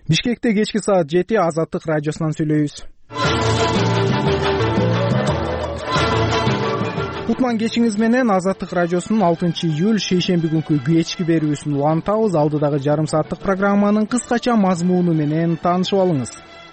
Бишкекте кечки саат 7 Азаттык радиосунан сүйлөйбүз. Кутман кечиңиз менен Азаттык радиосунун 6-июль шейшемби күнкү кечки берүүсүн улантабыз. Алдыдагы жарым сааттык программанын кыскача мазмуну менен таанышып алыңыз.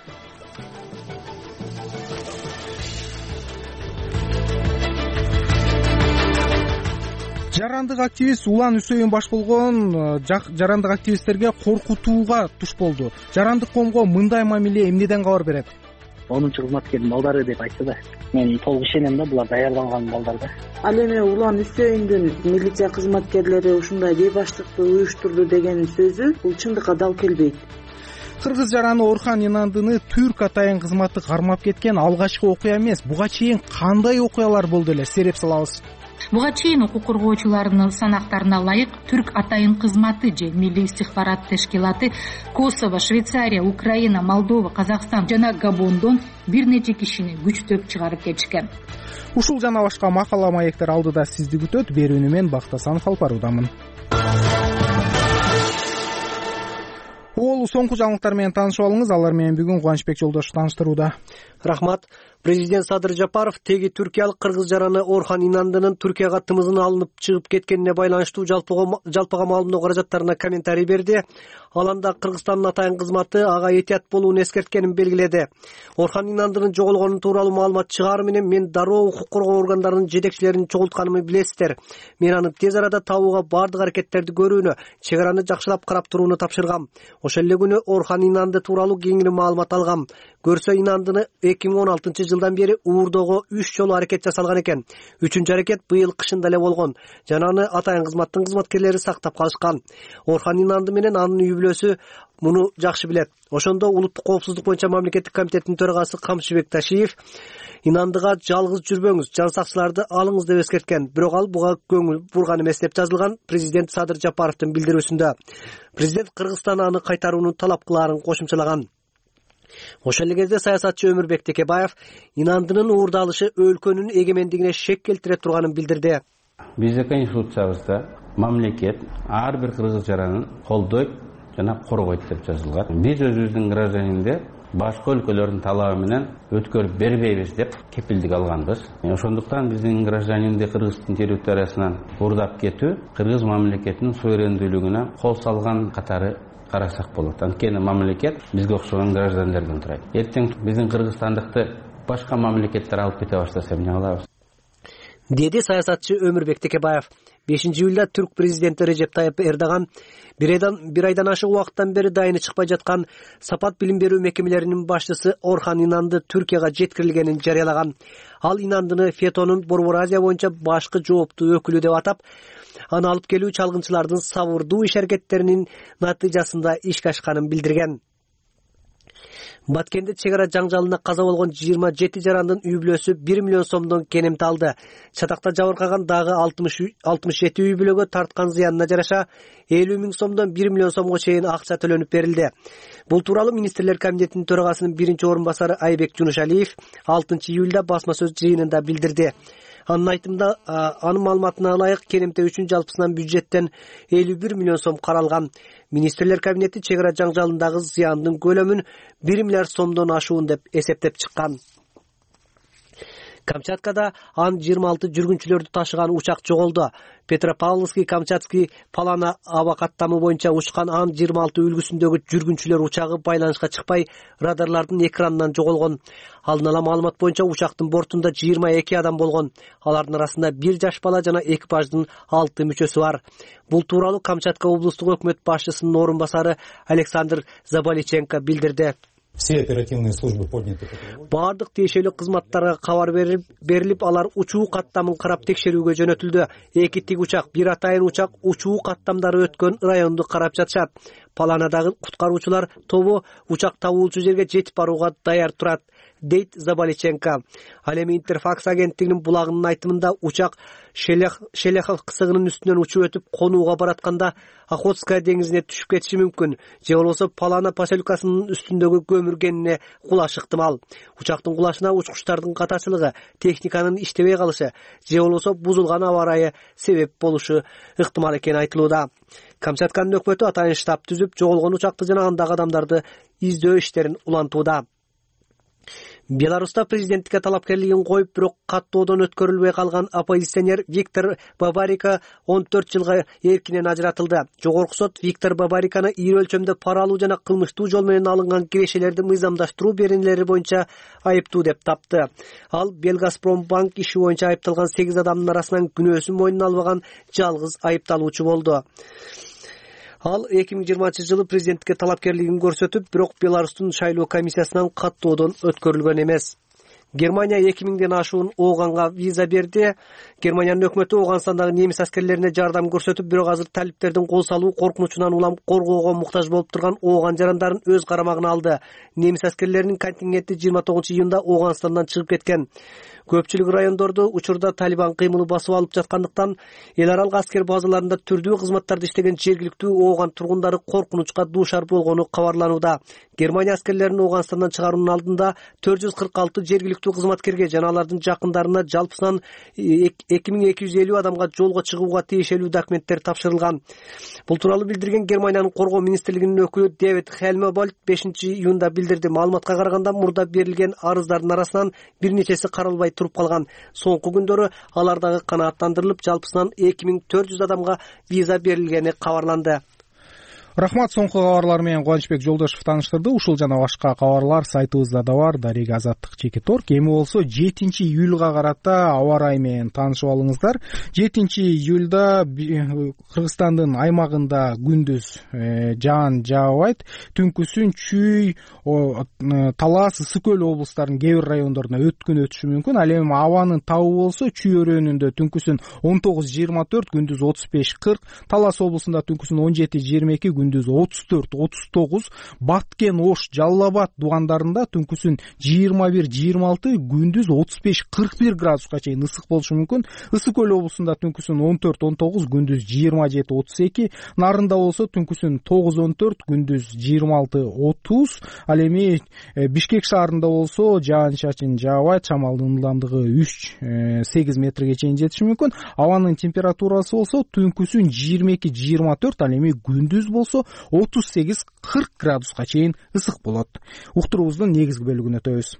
Жарандык активист Улан Үсөйүн баш болгон жарандык активисттерге коркутууга туш болду. Жарандык коомго мындай мамиле эмнеден кабар берет? 10-кызматкердин балдары деп айтты да. Мен толук ишенем да, булар даярдалган балдар да. Ал эми Улан Үсөйүндүн милиция кызматкерлери ушундай бейбаштыкты уюштурду деген сөзү бул чындыкка дал келбейт. Кыргыз жараны Орхан Инандыны Түрк атайын кызматы кармап кеткен алгачкы окуя эмес. Буга чейин кандай окуялар болду эле, сереп салабыз. Буга чейин укук коргоочулардын санактарына ылайык Түрк атайын кызматы же Милли истихбарат тешкилаты Косово, Швейцария, Украина, Молдова, Казакстан жана Габондон бир нече кишини күчтөп чыгарып кетишкен. Ушул жана башка макала маектер алдыда сизди күтөт. Берүүнү мен Бактасанов алып баруудамын. Соңку жаңылыктар менен таанышып алыңыз. Алар менен бүгүн Кубанычбек Жолдошев тааныштырууда. Рахмат. Президент Садыр Жапаров теги түркиялык кыргыз жараны Орхан Инандынын Түркияга тымызын алынып чыгып кеткенине байланыштуу жалпыга маалымдоо каражаттарына комментарий берди. Ал анда Кыргызстандын атайын кызматы ага этият болуун эскерткенин белгиледи. Орхан Инандынын жоголгону тууралуу маалымат чыгары менен мен дароо укук коргоо органдарынын жетекчилерин чогултканымды билесиздер. Мен аны тез арада табууга бардык аракеттерди көрүүнү, чек араны жакшылап карап турууну тапшыргам. Ошол эле күнү Орхан Инанды тууралуу кеңири маалымат алгам. Көрсө Инандыны 2016-жылдан бери уурдоого 3 жолу аракет жасалган экен. 3-үнчү аракет быйыл кышында эле болгон. Жана аны атайын кызматтын кызматкерлери сактап калышкан. Орхан Инанды менен анын үй бүлөсү муну жакшы билет. Ошондо улуттук коопсуздук боюнча мамлекеттик комитеттин төрагасы Камчыбек Ташиев Инандыга жалгыз жүрбөңүз, жан сакчыларды алыңыз деп эскерткен. Бирок ал буга көңүл бурган эмес деп жазылган президент Садыр Жапаровдун билдирүүсүндө. Президент Кыргызстан аны кайтарууну талап кылаарын кошумчалаган. Ошол эле кезде саясатчы Өмүрбек Текебаев Инандынын уурдалышы өлкөнүн эгемендигине шек келтире турганын билдирди. Биздин конституциябызда мамлекет ар бир кыргыз жаранын колдойт жана коргойт деп жазылган. Биз өзүбүздүн гражданинде башка өлкөлөрдүн талабы менен өткөрүп бербейбиз деп кепилдик алганбыз. Ошондуктан биздин гражданинди Кыргыздын территориясынан уурдап кетүү кыргыз мамлекетинин суверендүүлүгүнө кол салган катары карасак болот. Анткени мамлекет бизге окшогон граждандардын турат. Эртең биздин кыргызстандыкты башка мамлекеттер алып кете баштаса эмне кылабыз? Деди саясатчы Өмүрбек Текебаев. 5-июлда түрк президенти Режеп Тайып Эрдоган бир айдан ашык убакыттан бери дайыны чыкпай жаткан сапат билим берүү мекемелеринин башчысы Орхан Инанды Түркияга жеткирилгенин жарыялаган. Ал Инандыны ФЕТОнун Борбор Азия боюнча башкы жооптуу өкүлү деп атап, аны алып келүү чалгынчылардын сабырдуу иш-аракеттеринин натыйжасында ишке ашканын билдирген. Баткенде чек ара жаңжалына каза болгон 27 жарандын үй бүлөсү 1 миллион сомдон кенемти алды. Чатакта жабыркаган дагы 67 үй бүлөгө тарткан зыянына жараша 50 миң сомдон 1 миллион сомго чейин акча төлөнүп берилди. Бул тууралуу министрлер комитетинин төрагасынын биринчи орун басары Айбек Жунушалиев 6-июлда басма сөз жыйынында билдирди. Анын айтымында, анын маалыматына ылайык кенемте үчүн жалпысынан бюджеттен 51 миллион сом каралган. Министрлер кабинети чек ара жаңжалындагы зыяндын көлөмүн 1 миллиард сомдон ашуун деп эсептеп чыккан. Камчаткада ан 26 жүргүнчүлөрдү ташыган учак жоголду. Петропавловский-Камчатский Палана аба каттамы боюнча учкан ан 26 үлгүсүндөгү жүргүнчүлөр учагы байланышка чыкпай радарлардын экранынан жоголгон. Алдын ала маалымат боюнча учактын бортунда 22 адам болгон. Алардын арасында 1 жаш бала жана экипаждын 6 мүчөсү бар. Бул тууралуу Камчатка облустук өкмөт башчысынын орун басары Александр Заболиченко билдирди. Все оперативные службы подняты. Бардык тиешелүү кызматтарга кабар берилип, алар учуу каттамын карап текшерүүгө жөнөтүлдү. Эки тик учак, бир атайын учак учуу каттамдары өткөн районду карап жатышат. Паланадагы куткаруучулар тобу учак табуучу жерге жетип барууга даяр турат, дейт Заболиченко. Ал эми Интерфакс агенттигинин булагынын айтымында учак Шелехов кысыгынын үстүнөн учуп өтүп конууга баратканда Охотская деңизине түшүп кетиши мүмкүн. Же болбосо Палана поселкасынын үстүндөгү көмүргенине кулаш ыктымал. Учактын кулашына учкучтардын катачылыгы, техниканын иштебей калышы, же болбосо бузулган аба ырайы себеп болушу ыктымал экени айтылууда. Камчатканын өкмөтү атайын штаб түзүп, жоголгон учакты жана андагы адамдарды издөө иштерин улантууда. Беларуста президенттикке талапкерлигин коюп, бирок каттоодон өткөрүлбөй калган оппозиционер Виктор Бабарика 14 жылга эркинен ажыратылды. Жогорку сот Виктор Бабариканы ири өлчөмдө пара алуу жана кылмыштуу жол менен алынган кирешелерди мыйзамдаштыруу беренелери боюнча айыптуу деп тапты. Ал Белгазпромбанк иши боюнча айыпталган 8 адамдын арасынан күнөөсүн мойнуна албаган жалгыз айыпталуучу болду. Ал 2020 жылы президенттикке талапкерлигин көрсөтүп, бирок Беларустун шайлоо комиссиясынан каттоодон өткөрүлгөн эмес. Германия 2000ден ашуун ооганга виза берди. Германиянын өкмөтү Ооганстандагы немис аскерлерине жардам көрсөтүп, бирок азыр талиптердин кол салуу коркунучунан улам коргоого муктаж болуп турган ооган жарандарын өз карамагына алды. Немис аскерлеринин контингенти 29-июнда Ооганстандан чыгып кеткен. Көпчүлүк райондорду учурда Талибан кыймылы басып алып жаткандыктан, эл аралык аскер базаларында түрдүү кызматтарды иштеген жергиликтүү ооган тургундары коркунучка дуушар болгону кабарланууда. Германия аскерлерин Ооганстандан чыгаруунун алдында 446 жергиликтүү кызматкерге жана алардын жакындарына жалпысынан 2250 адамга жолго чыгууга тиешелүү документтер тапшырылган. Бул тууралуу билдирген Германиянын коргоо министрлигинин өкүлү Дэвид Хельмебольд 5-июнда билдирди. Маалыматка караганда, мурда берилген арыздардын арасынан бир нечеси каралбай туруп калган. Соңку күндөрү алардагы канааттандырылып, жалпысынан 2400 адамга виза берилгени кабарланды. Рахмат, соңку кабарлар менен Кубанычбек Жолдошев тааныштырды. Ушул жана башка кабарлар сайтыбызда да бар. Дарега Азаттык /Торг. Эми болсо 7-июлга карата аба ырайы менен таанышып алыңыздар. 7-июлда Кыргызстандын аймагында күндүз жаан жаабайт. Түнкүсүн Чүй, Талас, Ысык көл облустарынын кээ бир райондоруна өткөн өтүшү мүмкүн. Ал эми абанын табы болсо Чүй өрөөнүндө түнкүсүн 19-24, күндүз 35-40, Талас облусунда түнкүсүн 17-22, күндүз 34-39, Баткен, Ош, Жалал Абад дугандарында түнкүсүн 21-26, күндүз 35-41 градуска чейин ысык болушу мүмкүн. Ысык көл облусунда түнкүсүн 14-19, күндүз 27-32, Нарында болсо түнкүсүн 9-14, күндүз 26-30. Ал эми Бишкек шаарында болсо жаан-чачын жаабайт, шамалдын ылдамдыгы 3-8 метрге чейин жетиши мүмкүн. Абанын температурасы болсо түнкүсүн 22-24, ал эми күндүз болсо 38-40 градуска чейин ысык болот. Уктуруубуздун негизги бөлүгүнө өтөбүз.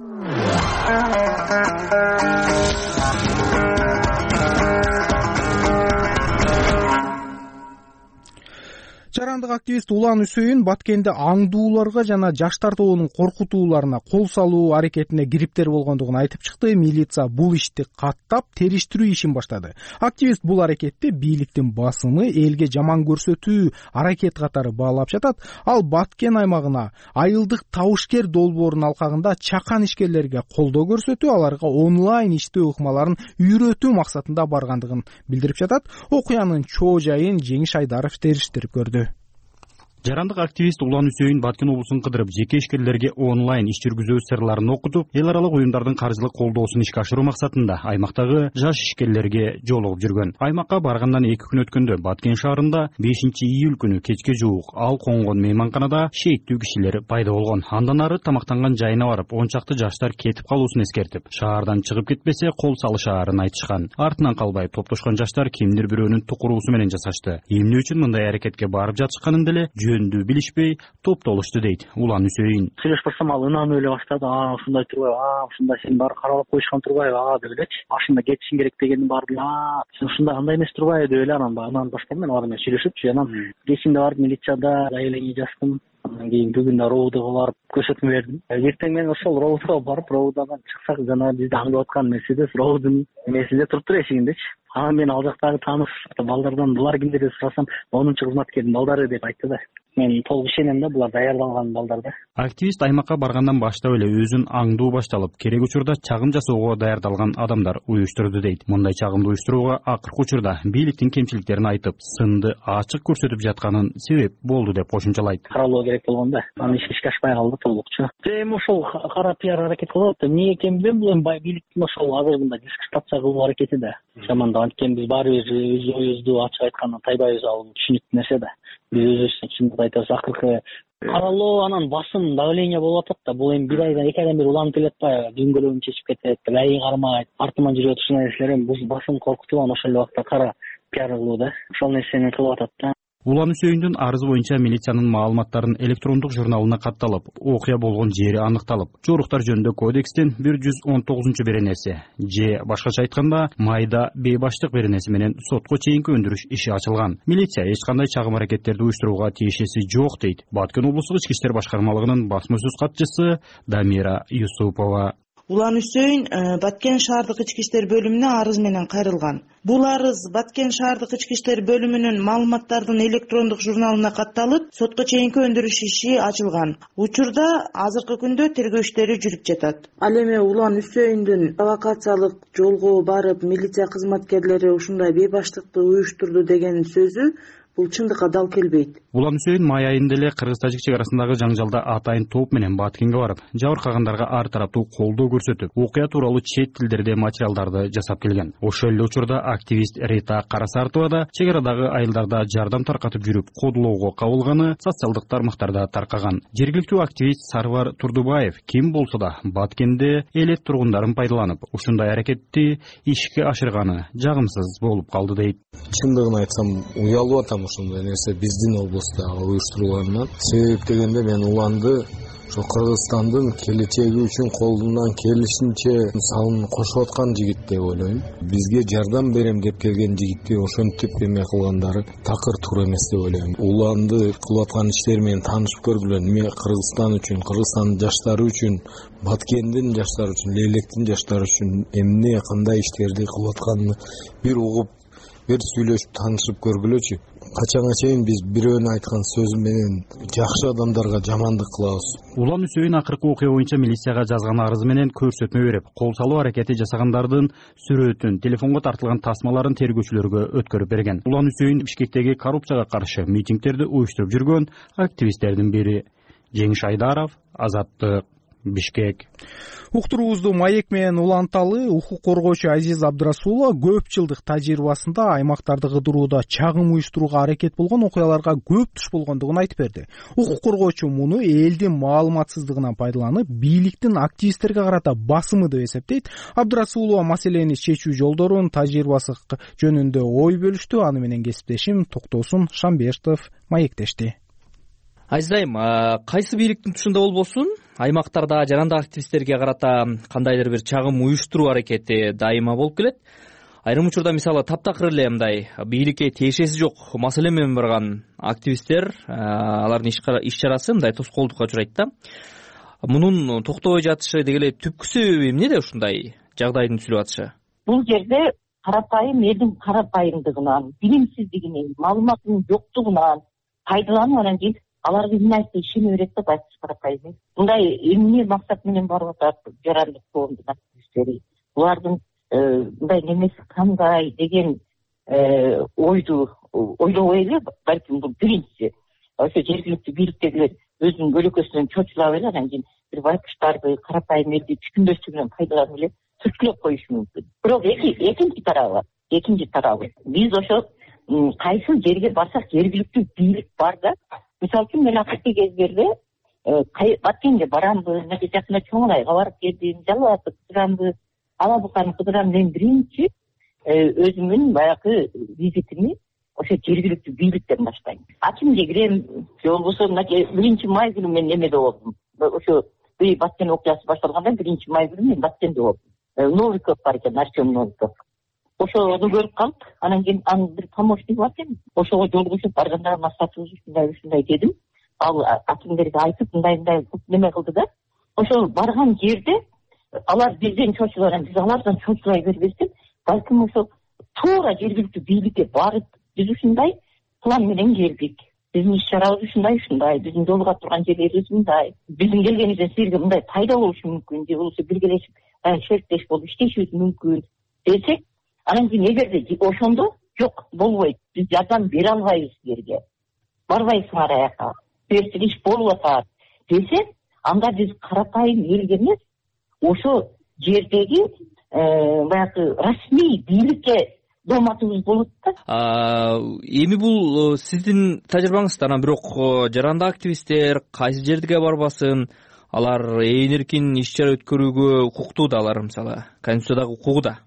Жарандык активист Улан Үсөйүн Баткенде аңдууларга жана жаштар тобунун коркутууларына кол салуу аракетине кириптер болгондугун айтып чыкты. Милиция бул ишти каттап, териштирүү ишин баштады. Активист бул аракетти бийликтин басымы, элге жаман көрсөтүү аракет катары баалап жатат. Ал Баткен аймагына айылдык табышкер долбоорунун алкагында чакан ишкерлерге колдоо көрсөтүү, аларга онлайн иштөө ыкмаларын үйрөтүү максатында баргандыгын билдирип жатат. Окуянын чоо жайын Жеңиш Айдаров териштирип көрдү. Жарандык активист Улан Үсөйүн Баткен облусун кыдырып, жеке ишкерлерге онлайн иш жүргүзүү сырларын окутуп, эл аралык уюмдардын каржылык колдоосун ишке ашыруу максатында аймактагы жаш ишкерлерге жолугуп жүргөн. Аймакка баргандан 2 күн өткөндө Баткен шаарында 5-июль күнү кечке жуук ал конгон мейманканада шейиттүү кишилер пайда болгон. Андан ары тамактанган жайына барып, 10 чакты жаштар кетип калуусун эскертип, шаардан чыгып кетпесе кол салышаарын айтышкан. Артынан калбай топтошкон жаштар кимдир бирөөнүн тукуруусу менен жасашты. Эмне үчүн мындай аракетке барып жатышканын деле жөндүү билишпей топтолушту дейт Улан Үсөйүн. Сүйлөшүп барсам, ал ынанып эле баштады. Ушундай турбайбы? Ушунда сен баары каралап коюшкан турбайбы? Деп элечи. Ашында кетишиң керек дегенин баары. Сен ушундай андай эмес турбайбы деп эле анан баштап мен алар менен сүйлөшүпчү. Анан кечинде барып милицияда заявление жаздым. Андан кийин бүгүн РОУДга барып көрсөтмө бердим. Эртең менен ошол РОУДга барып, РОУДдан чыксак, жана бизди аңдып аткан Мерседес РОУДдун эмесинде туруптур, эшигиндечи. Анан мен ал жактагы тааныш балдардан булар кимдер деп сурасам, 10-кызматкердин балдары деп айтты да. Мен толук ишенем да, булар даярдалган балдар да. Активист аймакка баргандан баштап эле өзүн аңдуу башталып, керек учурда чагым жасоого даярдалган адамдар уюштурду дейт. Мындай чагымды уюштурууга акыркы учурда бийликтин кемчиликтерин айтып, сынды ачык көрсөтүп жатканын себеп болду деп кошумчалайт. Каралуу керек болгон да. Анан ишке ашпай калды толукчу. Эми ошол кара пиар аракет кылып атат. Эмне экенин билбейм, бул эми бийликтин ошол азыр мындай дискредитация кылуу аракети да. Жамандап анткени биз баары бир өз оюбузду ачык айткандан тайбайбыз, ал түшүнүктүү нерсе да. Биз өзүбүз чындыкты айтабыз. Акыркы каралоо, анан басым, давление болуп атат да. Бул эми 1 айдан 2 айдан бери уланып келатпайбы? Дөңгөлөгүн чечип кетет, лайы кармайт, артыман жүрөт, ушундай нерселер эми бул басым коркутуудан ошол эле убакта кара пиар кылуу да. Ошол нерсени кылып атат да. Улан Үсөйүндүн арызы боюнча милициянын маалыматтарын электрондук журналына катталып, окуя болгон жери аныкталып, жоруктар жөнүндө кодекстин 110-беренеси же башкача айтканда майда бейбаштык беренеси менен сотко чейинки өндүрүш иши ачылган. Милиция эч кандай чагым аракеттерди уюштурууга тиешеси жок дейт Баткен облустук ички иштер башкармалыгынын басма сөз катчысы Дамира Юсупова. Улан Үсөйүн Баткен шаардык ички иштер бөлүмүнө арыз менен кайрылган. Бул арыз Баткен шаардык ички иштер бөлүмүнүн маалыматтардын электрондук журналына катталып, сотко чейинки өндүрүш иши ачылган. Учурда азыркы күндө тергөө иштери жүрүп жатат. Ал эми Улан Үсөйүндүн провокациялык жолго барып, милиция кызматкерлери ушундай бейбаштыкты уюштурду деген сөзү бул чындыкка дал келбейт. Улан Үсөйүн май айында эле кыргыз-тажик чек арасындагы жаңжалда атайын топ менен Баткенге барып, жабыркагандарга ар тараптуу колдоо көрсөтүп, окуя тууралуу чет тилдерде материалдарды жасап келген. Ошол эле учурда активист Рита Карасартова да чек арадагы айылдарда жардам таркатып жүрүп, кодулоого кабылганы социалдык тармактарда таркаган. Жергиликтүү активист Сарвар Турдубаев ким болсо да Баткенде элет тургундарын пайдаланып, ушундай аракетти ишке ашырганы жагымсыз болуп калды дейт. Чындыгын айтсам, уялып атам ушундай нерсе биздин облустагы уюштурулганынан. Себеп дегенде мен Уланды ошо Кыргызстандын келечеги үчүн колунан келишинче салын кошуп аткан жигит деп ойлойм. Бизге жардам берем деп келген жигитти ошентип эме кылгандары такыр туура эмес деп ойлойм. Уланды кылып аткан иштери менен таанышып көргүлө. Мен Кыргызстан үчүн, Кыргызстандын жаштары үчүн, Баткендин жаштары үчүн, Лейлектин жаштары үчүн эмне кандай иштерди кылып атканын бир угуп, бир сүйлөшүп таанышып көргүлөчү. Качанга чейин биз бирөөнүн айткан сөзү менен жакшы адамдарга жамандык кылабыз. Улан Үсөйүн акыркы окуя боюнча милицияга жазган арызы менен көрсөтмө берип, кол салуу аракети жасагандардын сүрөтүн, телефонго тартылган тасмаларын тергөөчүлөргө өткөрүп берген. Улан Үсөйүн Бишкектеги коррупцияга каршы митингдерди уюштуруп жүргөн активисттердин бири. Жеңиш Айдаров, Азаттык, Бишкек. Уктуруубузду маек менен уланталы. Укук коргоочу Азиз Абдрасулова көп жылдык тажрыйбасында аймактарды кыдырууда чагым уюштурууга аракет болгон окуяларга көп туш болгондугун айтып берди. Укук коргоочу муну элдин маалыматсыздыгынан пайдаланып, бийликтин активисттерге карата басымы деп эсептейт. Абдрасулова маселени чечүү жолдорун, тажрыйбасы жөнүндө ой бөлүштү. Аны менен кесиптешим Токтосун Шамбештов маектешти. Азизайым, кайсы бийликтин тушунда болбосун, аймактарда жарандык активисттерге карата кандайдыр бир чагым уюштуруу аракети дайыма болуп келет. Айрым учурда мисалы таптакыр эле мындай бийликке тиешеси жок маселе менен барган активисттер, алардын иш чарасы мындай тоскоолдукка учурайт да. Мунун токтобой жатышы дегеле түпкү себеби эмнеде ушундай жагдайдын түзүлүп атышы? Бул жерде карапайым элдин карапайымдыгынан, билимсиздигинен, маалыматтын жоктугунан пайдаланып анан кийин аларга эмнеси ишене берет да байкуш карапайым. Мындай эмне максат менен барып атат жарандык коомдун активисттери? Булардын мындай немеси кандай деген ойду ойлобой эле, балким бул биринчиси. Ошо жергиликтүү бийликтегилер өзүнүн көлөкөсүнөн чочулап эле анан кийин бир байкуштарды, карапайым элди түшүнбөстүгүнөн пайдаланып эле түрткүлөп коюшу мүмкүн. Бирок экинчи тарабы биз ошо кайсы жерге барсак жергиликтүү бийлик бар да. Мисалы үчүн мен акыркы кездерде Баткенге барамбы, мынакей жакында Чоң Айга барып келдим, Жалал Абадты кыдырамбы, Ала Буканы кыдырам. Мен биринчи өзүмдүн баягы визитими ошо жергиликтүү бийликтен баштайм. Акимге кирем, же болбосо мынакей 1 май күнү мен немеде болдум. Ошо Баткен окуясы башталганда 1 май күнү мен Баткенде болдум. Новиков бар экен, Артем Новиков. Ошону көрүп калып, анан кийин анын бир помощниги бар экен. Ошого жолугушуп барганда максатыбыз ушундай деdim. Ал акимдерге айтып, мындай неме кылды да. Ошо барган жерде алар бизден чочулган, биз алардан чочулай бербестен, балким ошо туура жергиликтүү бийликке барып, биз ушундай план менен келдик. Биздин иш чарабыз ушундай, биздин жолуга турган жерлерибиз мындай. Биздин келгенибизден силерге мындай пайда болушу мүмкүн, же болбосо биргелешип шерттеш болуп иштешибиз мүмкүн десек, анан кийин эгерде ошондо жок болбойт, биз жардам бере албайбыз силерге, барбайсыңар аяка, силерсиз иш болуп атат десе, анда биз карапайым элге эмес, ошо жердеги баягы расмий бийликке дооматыбыз болот да. Эми бул сиздин тажрыйбаңызда, анан бирок жарандык активисттер кайсы жерге барбасын, алар эркин иш чара өткөрүүгө укуктуу да, алар мисалы конституциядагы укугу да.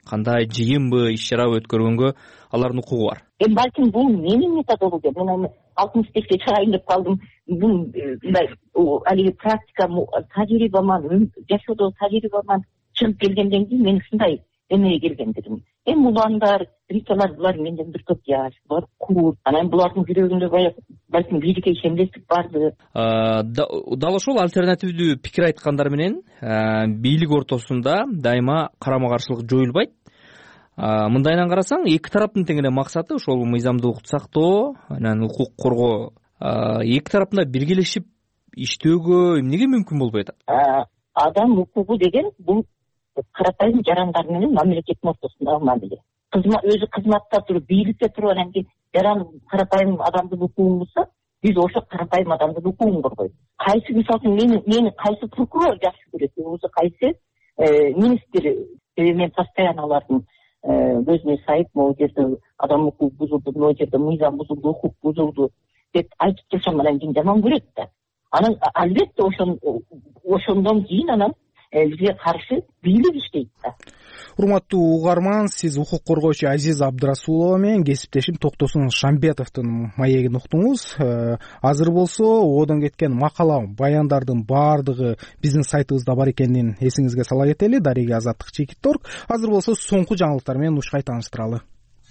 кандай жыйынбы иш чарабы өткөргөнгө алардын укугу бар. Балким бул менин методологиям. Мен 65-те чыгайын деп калдым. Бул мындай алиги практика тажрыйбаман, жашоодо тажрыйбаман чыгып келгенден кийин мен ушундай эмеге келгендигим. Уландар, риталар булар менден бир топ жаш, булар кур. Анан булардын жүрөгүндө балким бийликке ишенимдүүлүк барды. Дал ошол альтернативдүү пикир айткандар менен бийлик ортосунда дайыма карама-каршылык жоюлбайт. Мындайынан карасаң, эки тараптын тең эле максаты ошол мыйзамдуулукту сактоо, анан укук коргоо. Эки тараптын да биргелешип иштөөгө эмнеге мүмкүн болбой атат? Адам укугу деген бул карапайым жарандар менен мамлекеттин ортосундагы мамиле. Өзү кызматта туруп, бийликте туруп, анан кийин жаран карапайым адамдын укугун булса, биз ошо карапайым адамдын укугун коргойбуз. Кайсы мисалы мени кайсы прокурор жакшы көрөт, болбосо кайсы министр, мен постоянно алардын көзүнө сайып, могу жерде адам укугу бузулду, могу жерде мыйзам бузулду, укук бузулду деп айтып турсам, анан кийин жаман көрөт да. Анан албетте ошондон кийин анан бизге каршы бийлик иштейт да. Урматтуу угарман, сиз укук коргоочу Азиз Абдрасулова менен кесиптешим Токтосун Шамбетовдун маегин уктуңуз. Азыр болсо одон кеткен макала, баяндардын баардыгы биздин сайтыбызда бар экенин эсиңизге сала кетели. Дарига Азаттык Чекит.орг. Азыр болсо соңку жаңылыктар менен ушкай тааныштыралы.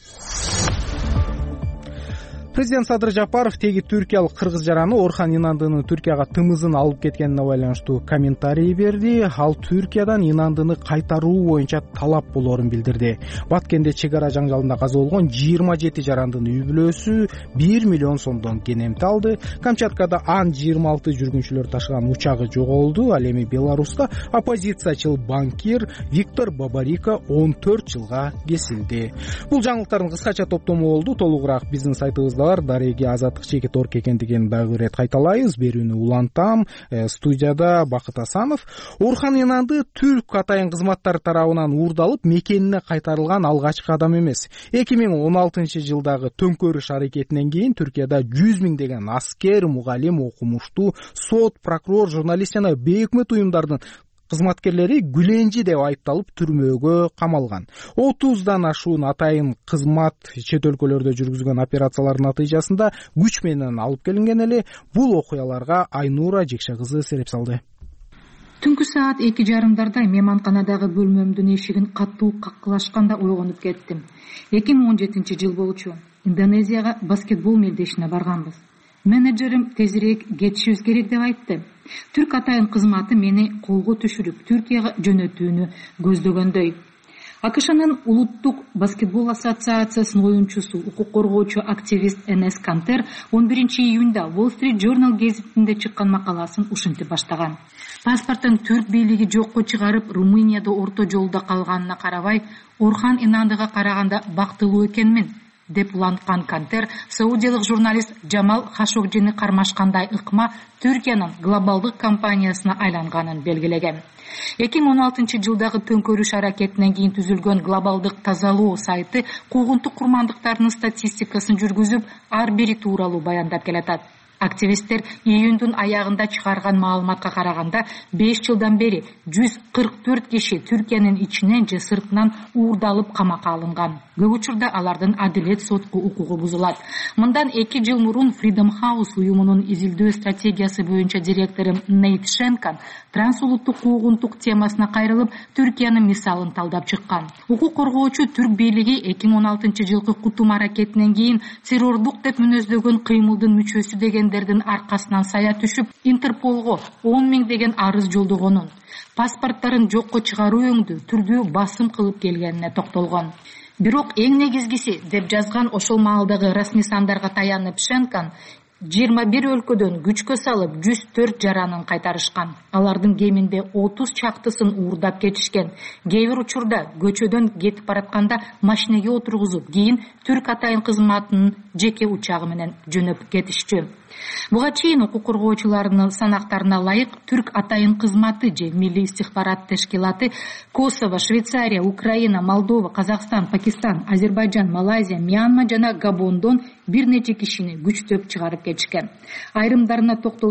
Президент Садыр Жапаров теги түркиялык кыргыз жараны Орхан Инандынын Түркияга тымызын алып кеткенине байланыштуу комментарий берди. Ал Түркиядан Инандыны кайтаруу боюнча талап болоорун билдирди. Баткенде чек ара жаңжалында каза болгон 27 жарандын үй бүлөсү 1 миллион сомдон кенемти алды. Камчаткада Ан-26 жүргүнчүлөр ташыган учагы жоголду. Ал эми Беларуста оппозициячыл банкир Виктор Бабарико 14 жылга кесилди. Бул жаңылыктардын кыскача топтому болду. Толугураак биздин сайтыбызда Дарига Азаттык Чекит.орг экендигин дагы бир кайталайбыз. Берүүнү улантам. Студияда Бакыт Асанов. Орхан Инанды түрк атайын кызматтары тарабынан уурдалып, мекенине кайтарылган алгачкы адам эмес. 2016 жылдагы төңкөрүш аракетинен кийин Түркияда 100 миңдеген аскер, мугалим, окумуштуу, сот, прокурор, журналист жана бейөкмөт уюмдардын кызматкерлери гүленжи деп айыпталып түрмөөгө камалган. 30дан ашуун атайын кызмат чет өлкөлөрдө жүргүзгөн операциялардын натыйжасында күч менен алып келинген эле. Бул окуяларга Айнура Жекше кызы сереп салды. Түнкү саат 2:30 мейманканадагы бөлмөмдүн эшигин катуу каккылашканда ойгонуп кеттим. 2017 жыл болчу. Индонезияга баскетбол мелдешине барганбыз. Менеджерим тезирээк кетишибиз керек деп айтты. Түрк атайын кызматы мени колго түшүрүп Түркияга жөнөтүүнү көздөгөндөй. АКШнын улуттук баскетбол ассоциациясынын оюнчусу, укук коргоочу активист Энес Кантер 11 июнда Wall Street Journal гезитинде чыккан макаласын ушинтип баштаган. Паспортун түрк бийлиги жокко чыгарып, Румынияда орто жолдо калганына карабай, Орхан Инандыга караганда бактылуу экенмин деп уланткан Кантер саудиялык журналист Джамал Хашогжини кармашкандай ыкма Түркиянын глобалдык компаниясына айланганын белгилеген. 2016 жылдагы төңкөрүш аракетинен кийин түзүлгөн глобалдык тазалоо сайты куугунтук курмандыктардын статистикасын жүргүзүп, ар бири тууралуу баяндап келатат. Активисттер июндун аягында чыгарган маалыматка караганда 5 жылдан бери 144 киши Түркиянын ичинен же сыртынан уурдалып камакка алынган. Көп учурда алардын адилет сотку укугу бузулат. Мындан 2 жыл мурун Freedom House уюмунун изилдөө стратегиясы боюнча директору Нейт Шенкан трансулуттук куугунтук темасына кайрылып, Түркиянын мисалын талдап чыккан. Укук коргоочу түрк бийлиги 2016 жылкы кутум аракетинен кийин террордук деп мүнөздөгөн кыймылдын мүчөсү дегендердин аркасынан сая түшүп, Интерполго 10 миң деген арыз жолдогонун, паспорттарын жокко чыгаруу өңдүү түрдүү басым кылып келгенине токтолгон. Бирок эң негизгиси деп жазган ошол маалдагы расмий сандарга таянып Шенкан 21 өлкөдөн күчкө салып 104 жаранын кайтарышкан. Алардын кеминде 30 чактысын уурдап кетишкен. Кээ бир учурда көчөдөн кетип баратканда машинеге отургузуп, кийин түрк атайын кызматынын жеке учагы менен жөнөп кетишчү. Буга чейин укук коргоочулардын санактарына ылайык түрк атайын кызматы же Милли истихбарат тешкилаты Косово, Швейцария, Украина, Молдова, Казакстан, Пакистан, Азербайджан, Малайзия, Мьянма жана Габондон бир нече кишини күчтөп чыгарып кетишкен. Айрымдарына токтолсок,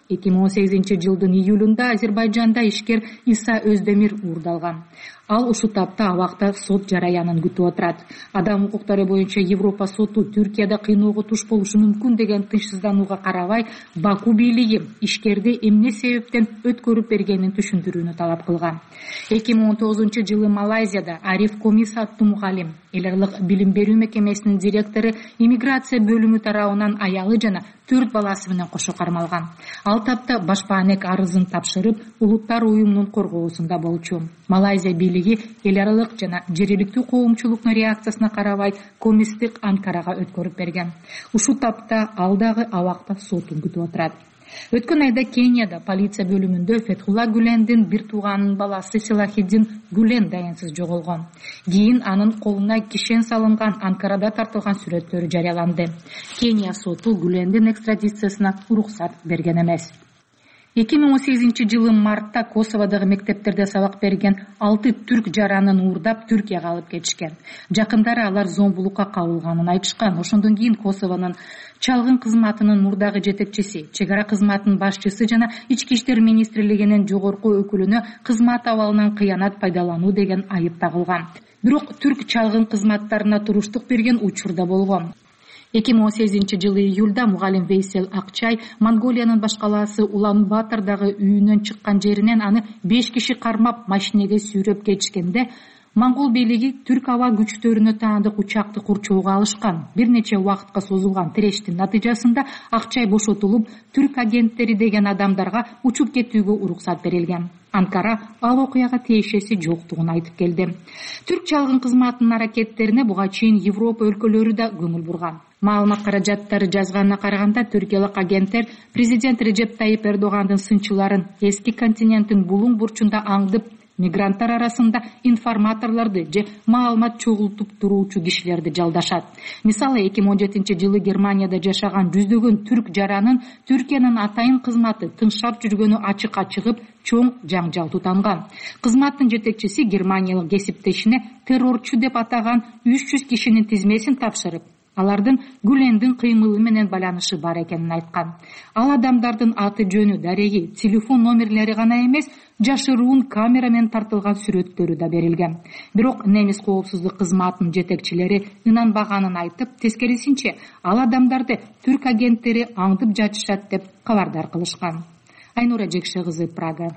2018-жылдын июлунда Азербайжанда ишкер Иса Өздемир уурдалган. Ал ушул тапта абакта сот жараянын күтүп отурат. Адам укуктары боюнча Европа соту Түркияда кыйноого туш болушу мүмкүн деген тынчсызданууга карабай, Баку бийлиги ишкерди эмне себептен өткөрүп бергенин түшүндүрүүнү талап кылган. 2019-жылы Малайзияда Ариф Комис аттуу мугалим, эл аралык билим берүү мекемесинин директору иммиграция бөлүмү тарабынан аялы жана 4 баласы менен кошо кармалган. Ал тапта башпаанек арызын тапшырып, улуттар уюмунун коргоосунда болчу. Малайзия бийлиги эл аралык жана жергиликтүү коомчулуктун реакциясына карабай Комисти Анкарага өткөрүп берген. Ушул тапта ал дагы абакта сотун күтүп отурат. Өткөн айда Кенияда полиция бөлүмүндө Фетхулла Гүлендин бир тууганынын баласы Силахиддин Гүлен дайынсыз жоголгон. Кийин анын колуна кишен салынган Анкарада тартылган сүрөттөрү жарыяланды. Кения соту Гүлендин экстрадициясына уруксат берген эмес. 2018-жылы мартта Косоводогу мектептерде сабак берген 6 түрк жаранын уурдап Түркияга алып кетишкен. Жакындары алар зомбулукка кабылганын айтышкан. Ошондон кийин Косовонун чалгын кызматынын мурдагы жетекчиси, чегара кызматынын башчысы жана Ички иштер министрлигинин жогорку өкүлүнө кызмат абалынан кыянат пайдалануу деген айып тагылган. Бирок түрк чалгын кызматтарына туруштук берген учур да болгон. 2018-жылы июлда мугалим Вейсел Акчай Монголиянын баш калаасы Улан-Батордогу үйүнөн чыккан жеринен аны 5 киши кармап машинеге сүйрөп кетишкенде Монгол бийлиги түрк аба күчтөрүнө таандык учакты курчоого алышкан. Бир нече убакытка созулган тирештин натыйжасында Акчай бошотулуп, түрк агенттери деген адамдарга учуп кетүүгө уруксат берилген. Анкара ал окуяга тиешеси жоктугун айтып келди. Түрк чалгын кызматынын аракеттерине буга чейин Европа өлкөлөрү да көңүл бурган. Маалымат каражаттары жазганына караганда түркиялык агенттер президент Режеп Тайип Эрдогандын сынчыларын эски континенттин булуң бурчунда аңдып, мигранттар арасында информаторлорду же маалымат чогултуп туруучу кишилерди жалдашат. Мисалы 2017-жылы Германияда жашаган жүздөгөн түрк жаранын Түркиянын атайын кызматы тыңшап жүргөнү ачыкка чыгып, чоң жаңжал тутанган. Кызматтын жетекчиси германиялык кесиптешине террорчу деп атаган 300 кишинин тизмесин тапшырып, алардын Гүлендин кыймылы менен байланышы бар экенин айткан. Ал адамдардын аты жөнү, дареги, телефон номерлери гана эмес, жашыруун камера менен тартылган сүрөттөрү да берилген. Бирок немис коопсуздук кызматынын жетекчилери ынанбаганын айтып, тескерисинче ал адамдарды түрк агенттери аңдып жатышат деп кабардар кылышкан. Айнура Жекше кызы, Прага.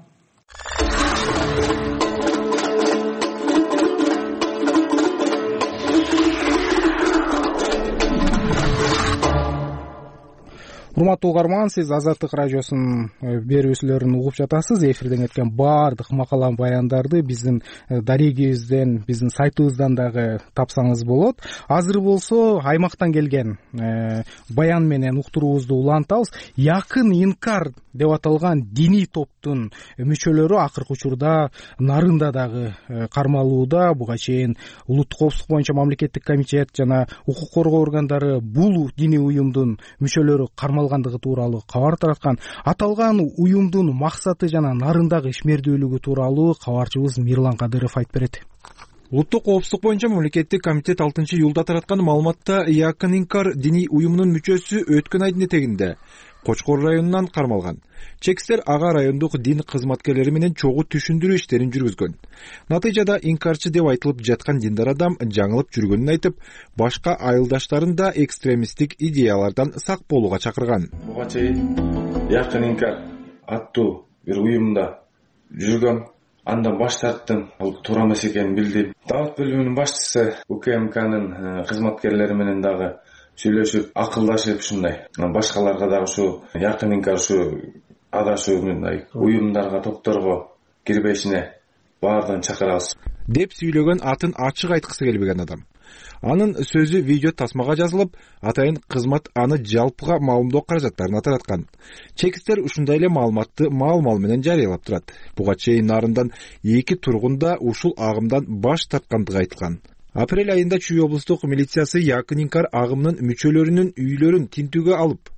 Урматтуу угарман, сиз Азаттык радиосунун берүүсүлөрүн угуп жатасыз. Эфирден кеткен баардык макала баяндарды биздин дарегибизден, биздин сайтыбыздан дагы тапсаңыз болот. Азыр болсо аймактан келген баян менен уктуруубузду улантабыз. Якын инкар деп аталган диний топтун мүчөлөрү акыркы учурда Нарында дагы кармалууда. Буга чейин улуттук коопсуздук боюнча мамлекеттик комитет жана укук коргоо органдары бул диний уюмдун мүчөлөрү кармалгандыгы тууралуу кабар тараткан. Аталган уюмдун максаты жана Нарындагы ишмердүүлүгү тууралуу кабарчыбыз Мирлан Кадыров айтып берет. Улуттук коопсуздук боюнча мамлекеттик комитет 6-июлда тараткан маалыматта Якын инкар диний уюмунун мүчөсү өткөн айдын этегинде Кочкор районунан кармалган. Чекистер ага райондук дин кызматкерлери менен чогуу түшүндүрүү иштерин жүргүзгөн. Натыйжада инкарчы деп айтылып жаткан диндар адам жаңылып жүргөнүн айтып, башка айылдаштарын да экстремисттик идеялардан сак болууга чакырган. Буга чейин Якын инкар аттуу бир уюмда жүргөм. Андан баш тарттым, ал туура эмес экенин билдим. Дават бөлүмүнүн башчысы УКМКнын кызматкерлери менен дагы сүйлөшүп, акылдашып ушундай. Башкаларга дагы ушу Якын инкар ушу адашуу мындай уюмдарга, топторго кирбешине баардыгын чакырабыз деп сүйлөгөн атын ачык айткысы келбеген адам. Анын сөзү видео тасмага жазылып, атайын кызмат аны жалпыга маалымдоо каражаттарына тараткан. Чекистер ушундай эле маалыматты маал менен жарыялап турат. Буга чейин Нарындан 2 тургун да ушул агымдан баш тарткандыгы айтылган. Апрель айында Чүй облустук милициясы Якын инкар агымынын мүчөлөрүнүн үйлөрүн тинтүүгө алып,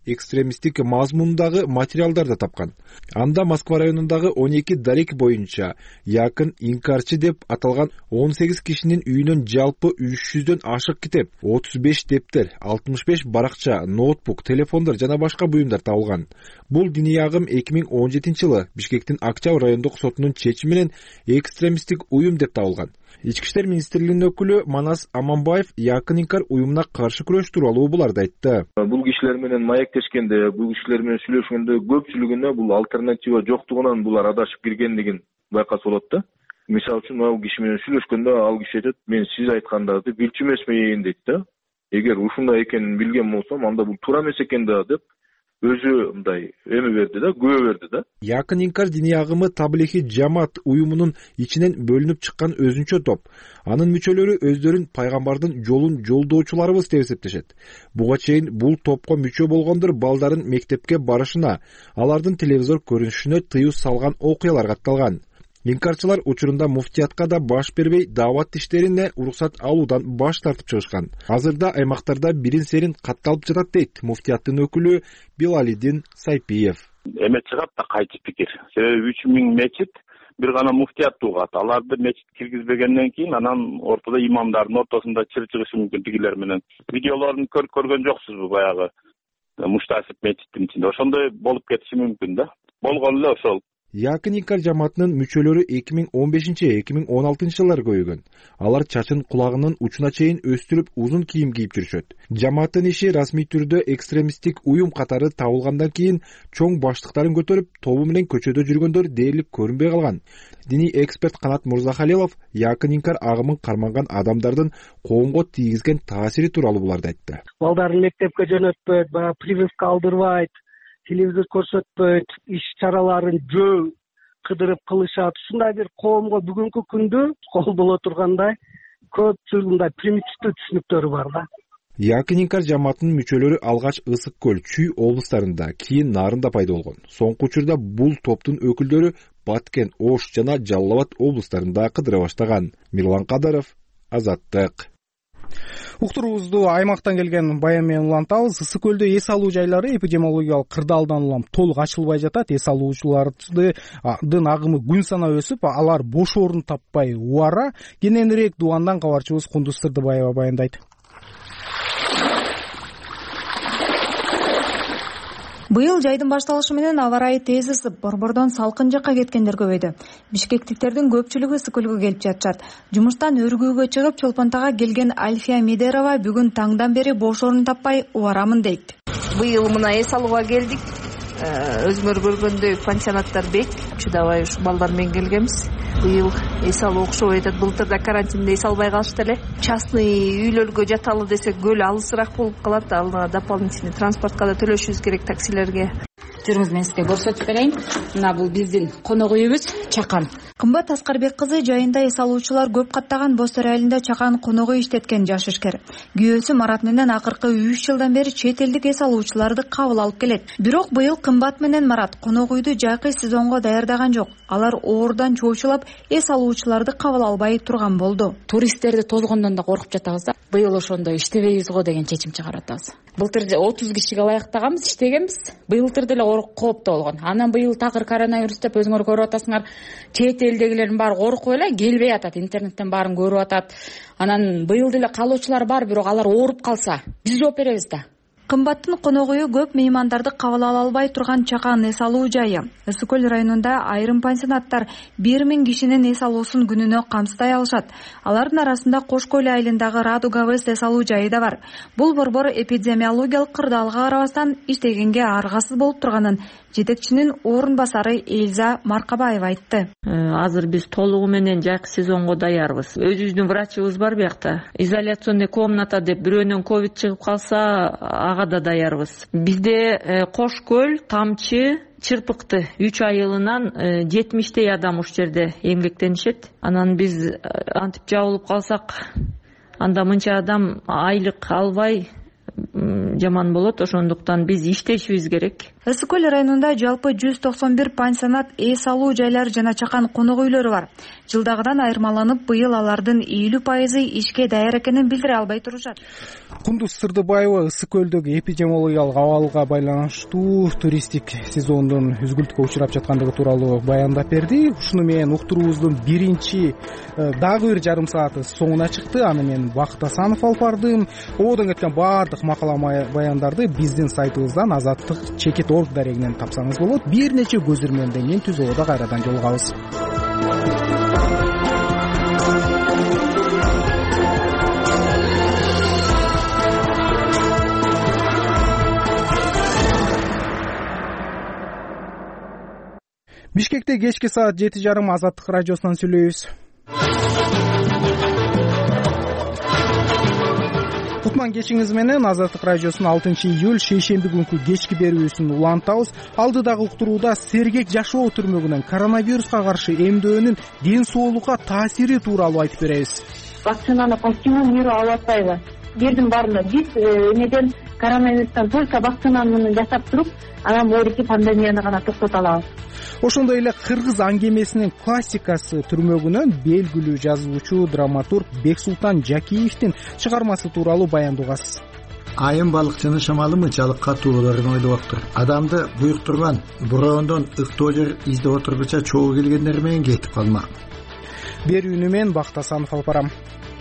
экстремисттик мазмундагы материалдар да тапкан. Анда Москва районундагы 12 дарек боюнча Якын Инкарчы деп аталган 18 кишинин үйүнөн жалпы 300дөн ашык китеп, 35 дептер, 65 баракча, ноутбук, телефондар жана башка буюмдар табылган. Бул диний агым 2017-жылы Бишкектин Октябрь райондук сотунун чечими менен экстремисттик уюм деп табылган. Ички иштер министрлигинин өкүлү Манас Аманбаев Якын Инкар уюмуна каршы күрөш тууралуу буларды айтты. Бул кишилер менен маектешкенде, бул кишилер менен сүйлөшкөндө көпчүлүгүнө бул альтернатива жоктугунан булар адашып киргендигин байкаса болот да. Мисалы үчүн ал киши менен сүйлөшкөндө ал киши айтат: "Мен сиз айткандарды билчү эмесмин" дейт да. Эгер ушундай экенин билген болсом, анда бул туура эмес экен да деп өзү мындай эме берди да, күбө берди да. Якын Инкар диний агымы Таблихи Жамаат уюмунун ичинен бөлүнүп чыккан өзүнчө топ. Анын мүчөлөрү өздөрүн пайгамбардын жолун жолдоочуларыбыз деп эсептешет. Буга чейин бул топко мүчө болгондор балдарын мектепке барышына, алардын телевизор көрүнүшүнө тыюу салган окуялар катталган. Инкарчылар учурунда муфтиятка да баш бербей, даават иштерине уруксат алуудан баш тартып чыгышкан. Азырда аймактарда бирин серин катталып жатат дейт муфтияттын өкүлү Билалидин Сайпиев. Эме чыгат да кайчы пикир. Себеби 3000 мечит бир гана муфтият тугат. Аларды мечит киргизбегенден кийин анан ортодо имамдардын ортосунда чыр-чыгышы мүмкүн тигилер менен. Видеолорун көргөн жоксузбу баягы Муштасип мечиттин ичинде? Ошондой болуп кетиши мүмкүн да. Болгон эле ошол. Якын Инкар жамаатынын мүчөлөрү 2015-2016 жылдары көбөйгөн. Алар чачын кулагынын учуна чейин өстүрүп, узун кийим кийип жүрүшөт. Жамааттын иши расмий түрдө экстремисттик уюм катары табылгандан кийин чоң баштыктарын көтөрүп, тобу менен көчөдө жүргөндөр дээрлик көрүнбөй калган. Диний эксперт Канат Мурзахалилов Якын Инкар агымын карманган адамдардын коомго тийгизген таасири тууралуу буларды айтты. Балдарын мектепке жөнөтпөйт, баягы прививка алдырбайт, телевизор көрсөтпөйт, иш чараларын жөө кыдырып кылышат. Ушундай бир коомго бүгүнкү күндө кол боло тургандай көпчүлүгүндай примитивдүү түшүнүктөрү бар да. Якын Инкар жамаатынын мүчөлөрү алгач Ысык көл, Чүй облустарында, кийин Нарында пайда болгон. Соңку учурда бул топтун өкүлдөрү Баткен, Ош жана Жалал Абад облустарында кыдыра баштаган. Мирлан Кадаров, Азаттык. Уктуруубузду аймактан келген баян менен улантабыз. Ысык көлдө эс алуу жайлары эпидемиологиялык кырдаалдан улам толук ачылбай жатат. Эс алуучулардын агымы күн санап өсүп, алар бош орун таппай убара. Кененирээк Дубандан кабарчыбыз Кундуз Сырдыбаева баяндайт. Быйыл жайдын башталышы менен аба ырайы тез ысып, борбордон салкын жакка кеткендер көбөйдү. Бишкектиктердин көпчүлүгү Ысык көлгө келип жатышат. Жумуштан өргүүгө чыгып Чолпонтага келген Альфия Медерова бүгүн таңдан бери бош орун таппай убарамын дейт. Быйыл мына эс алууга келдик. Өзүңөр көргөндөй пансионаттар бек, чыдабай ушу балдар менен келгенбиз. Быйыл эс алуу окшобой атат. Былтырда карантинде эс албай калышты эле. Частный үйлөргө жаталы десек көл алысыраак болуп калат. Ал дополнительный транспортко да төлөшүбүз керек, таксилерге. Жүрүңүз, мен сизге көрсөтүп берейин. Мына бул биздин конок үйүбүз Чакан. Кымбат Аскарбек кызы жайында эс алуучулар көп каттаган Бостор айылында Чакан конок үй иштеткен жаш ишкер. Күйөөсү Марат менен акыркы 3 жылдан бери чет элдик эс алуучуларды кабыл алып келет. Бирок быйыл Кымбат менен Марат конок үйдү жайкы сезонго даярдаган жок. Алар оордан чоочулап эс алуучуларды кабыл албай турган болду. Туристтерди тозгондон да коркуп жатабыз да. Быйыл ошондо иштебейбиз го деген чечим чыгарып атабыз. Былтыр 30 кишиге ылайыктаганбыз, иштегенбиз. Былтыр деле кооптуу болгон. Анан быйыл такыр коронавирус деп өзүңөр көрүп атасыңар. Чет элдегилердин баары коркуп эле келбей атат, интернеттен баарын көрүп атат. Анан быйыл деле калуучулар бар, бирок алар ооруп калса, биз жооп беребиз да. Кымбаттын конок үйү көп меймандарды кабыл ала албай турган Чакан эс алуу жайы. Ысык көл районунда айрым пансионаттар 1000 кишинин эс алуусун күнүнө камсыздай алышат. Алардын арасында Кош көл айылындагы Радуга Вест эс алуу жайы да бар. Бул борбор эпидемиологиялык кырдаалга карабастан иштегенге аргасыз болуп турганын жетекчинин орун басары Эльза Маркабаева айтты. Азыр биз толугу менен жайкы сезонго даярбыз. Өзүбүздүн врачыбыз бар биякта. Изоляционный комната деп бирөөнөн ковид чыгып калса да даярбыз. Бизде Кош көл, Тамчы, Чырпыкты 3 айылынан 70 адам уш жерде эмгектенишет. Анан биз антип жабылып калсак, анда мынча адам айлык албай жаман болот. Ошондуктан биз иштешибиз керек. Ысык көл районунда жалпы 191 пансионат, эс алуу жайлары жана чакан конок үйлөрү бар. Жылдагыдан айырмаланып, быйыл алардын 50% ишке даяр экенин билдире албай турушат. Кундуз Сырдыбаева ысык көлдөгү эпидемиологиялык абалга байланыштуу туристтик сезондун үзгүлтүккө учурап жаткандыгы тууралуу баяндап берди. Ушуну менен уктуруубуздун биринчи дагы бир жарым сааты соңуна чыкты. Аны мен Бакыт Асанов алып бардым. Ободон кеткен баардык макала баяндарды биздин сайтыбыздан azattik.org дарегинен тапсаңыз болот. Бир нече көзүрмөндөн кийин түз ободо кайрадан жолугабыз. Бишкекте кечки саат 7:30 Азаттык радиосунан сүйлөйбүз. Кутман кечиңиз менен Азаттык радиосунун 6-июль шейшемби күнкү кечки берүүсүн улантабыз. Алдыдагы уктурууда сергек жашоо түрмөгүнөн коронавируска каршы эмдөөнүн ден соолукка таасири тууралуу айтып беребиз. Вакцинаны пассивдүү миру алып атпайбы? Бирдин баарында биз эмеден коронавирустан только вакцинаны жасап туруп, анан моорити пандемияны гана токтото алабыз. Ошондой эле кыргыз аңгемесинин классикасы түрмөгүнөн белгилүү жазуучу драматург Бексултан Жакиевдин чыгармасы тууралуу баяндагасыз. Айым балыкчынын шамалы мынчалык катуулууларын ойлоптур. Адамды буюктурган бороондон ыктоо жер издеп отургуча чогуу келгендер менен кетип калмак. Берүүнү мен Бакыт Асанов алып барам.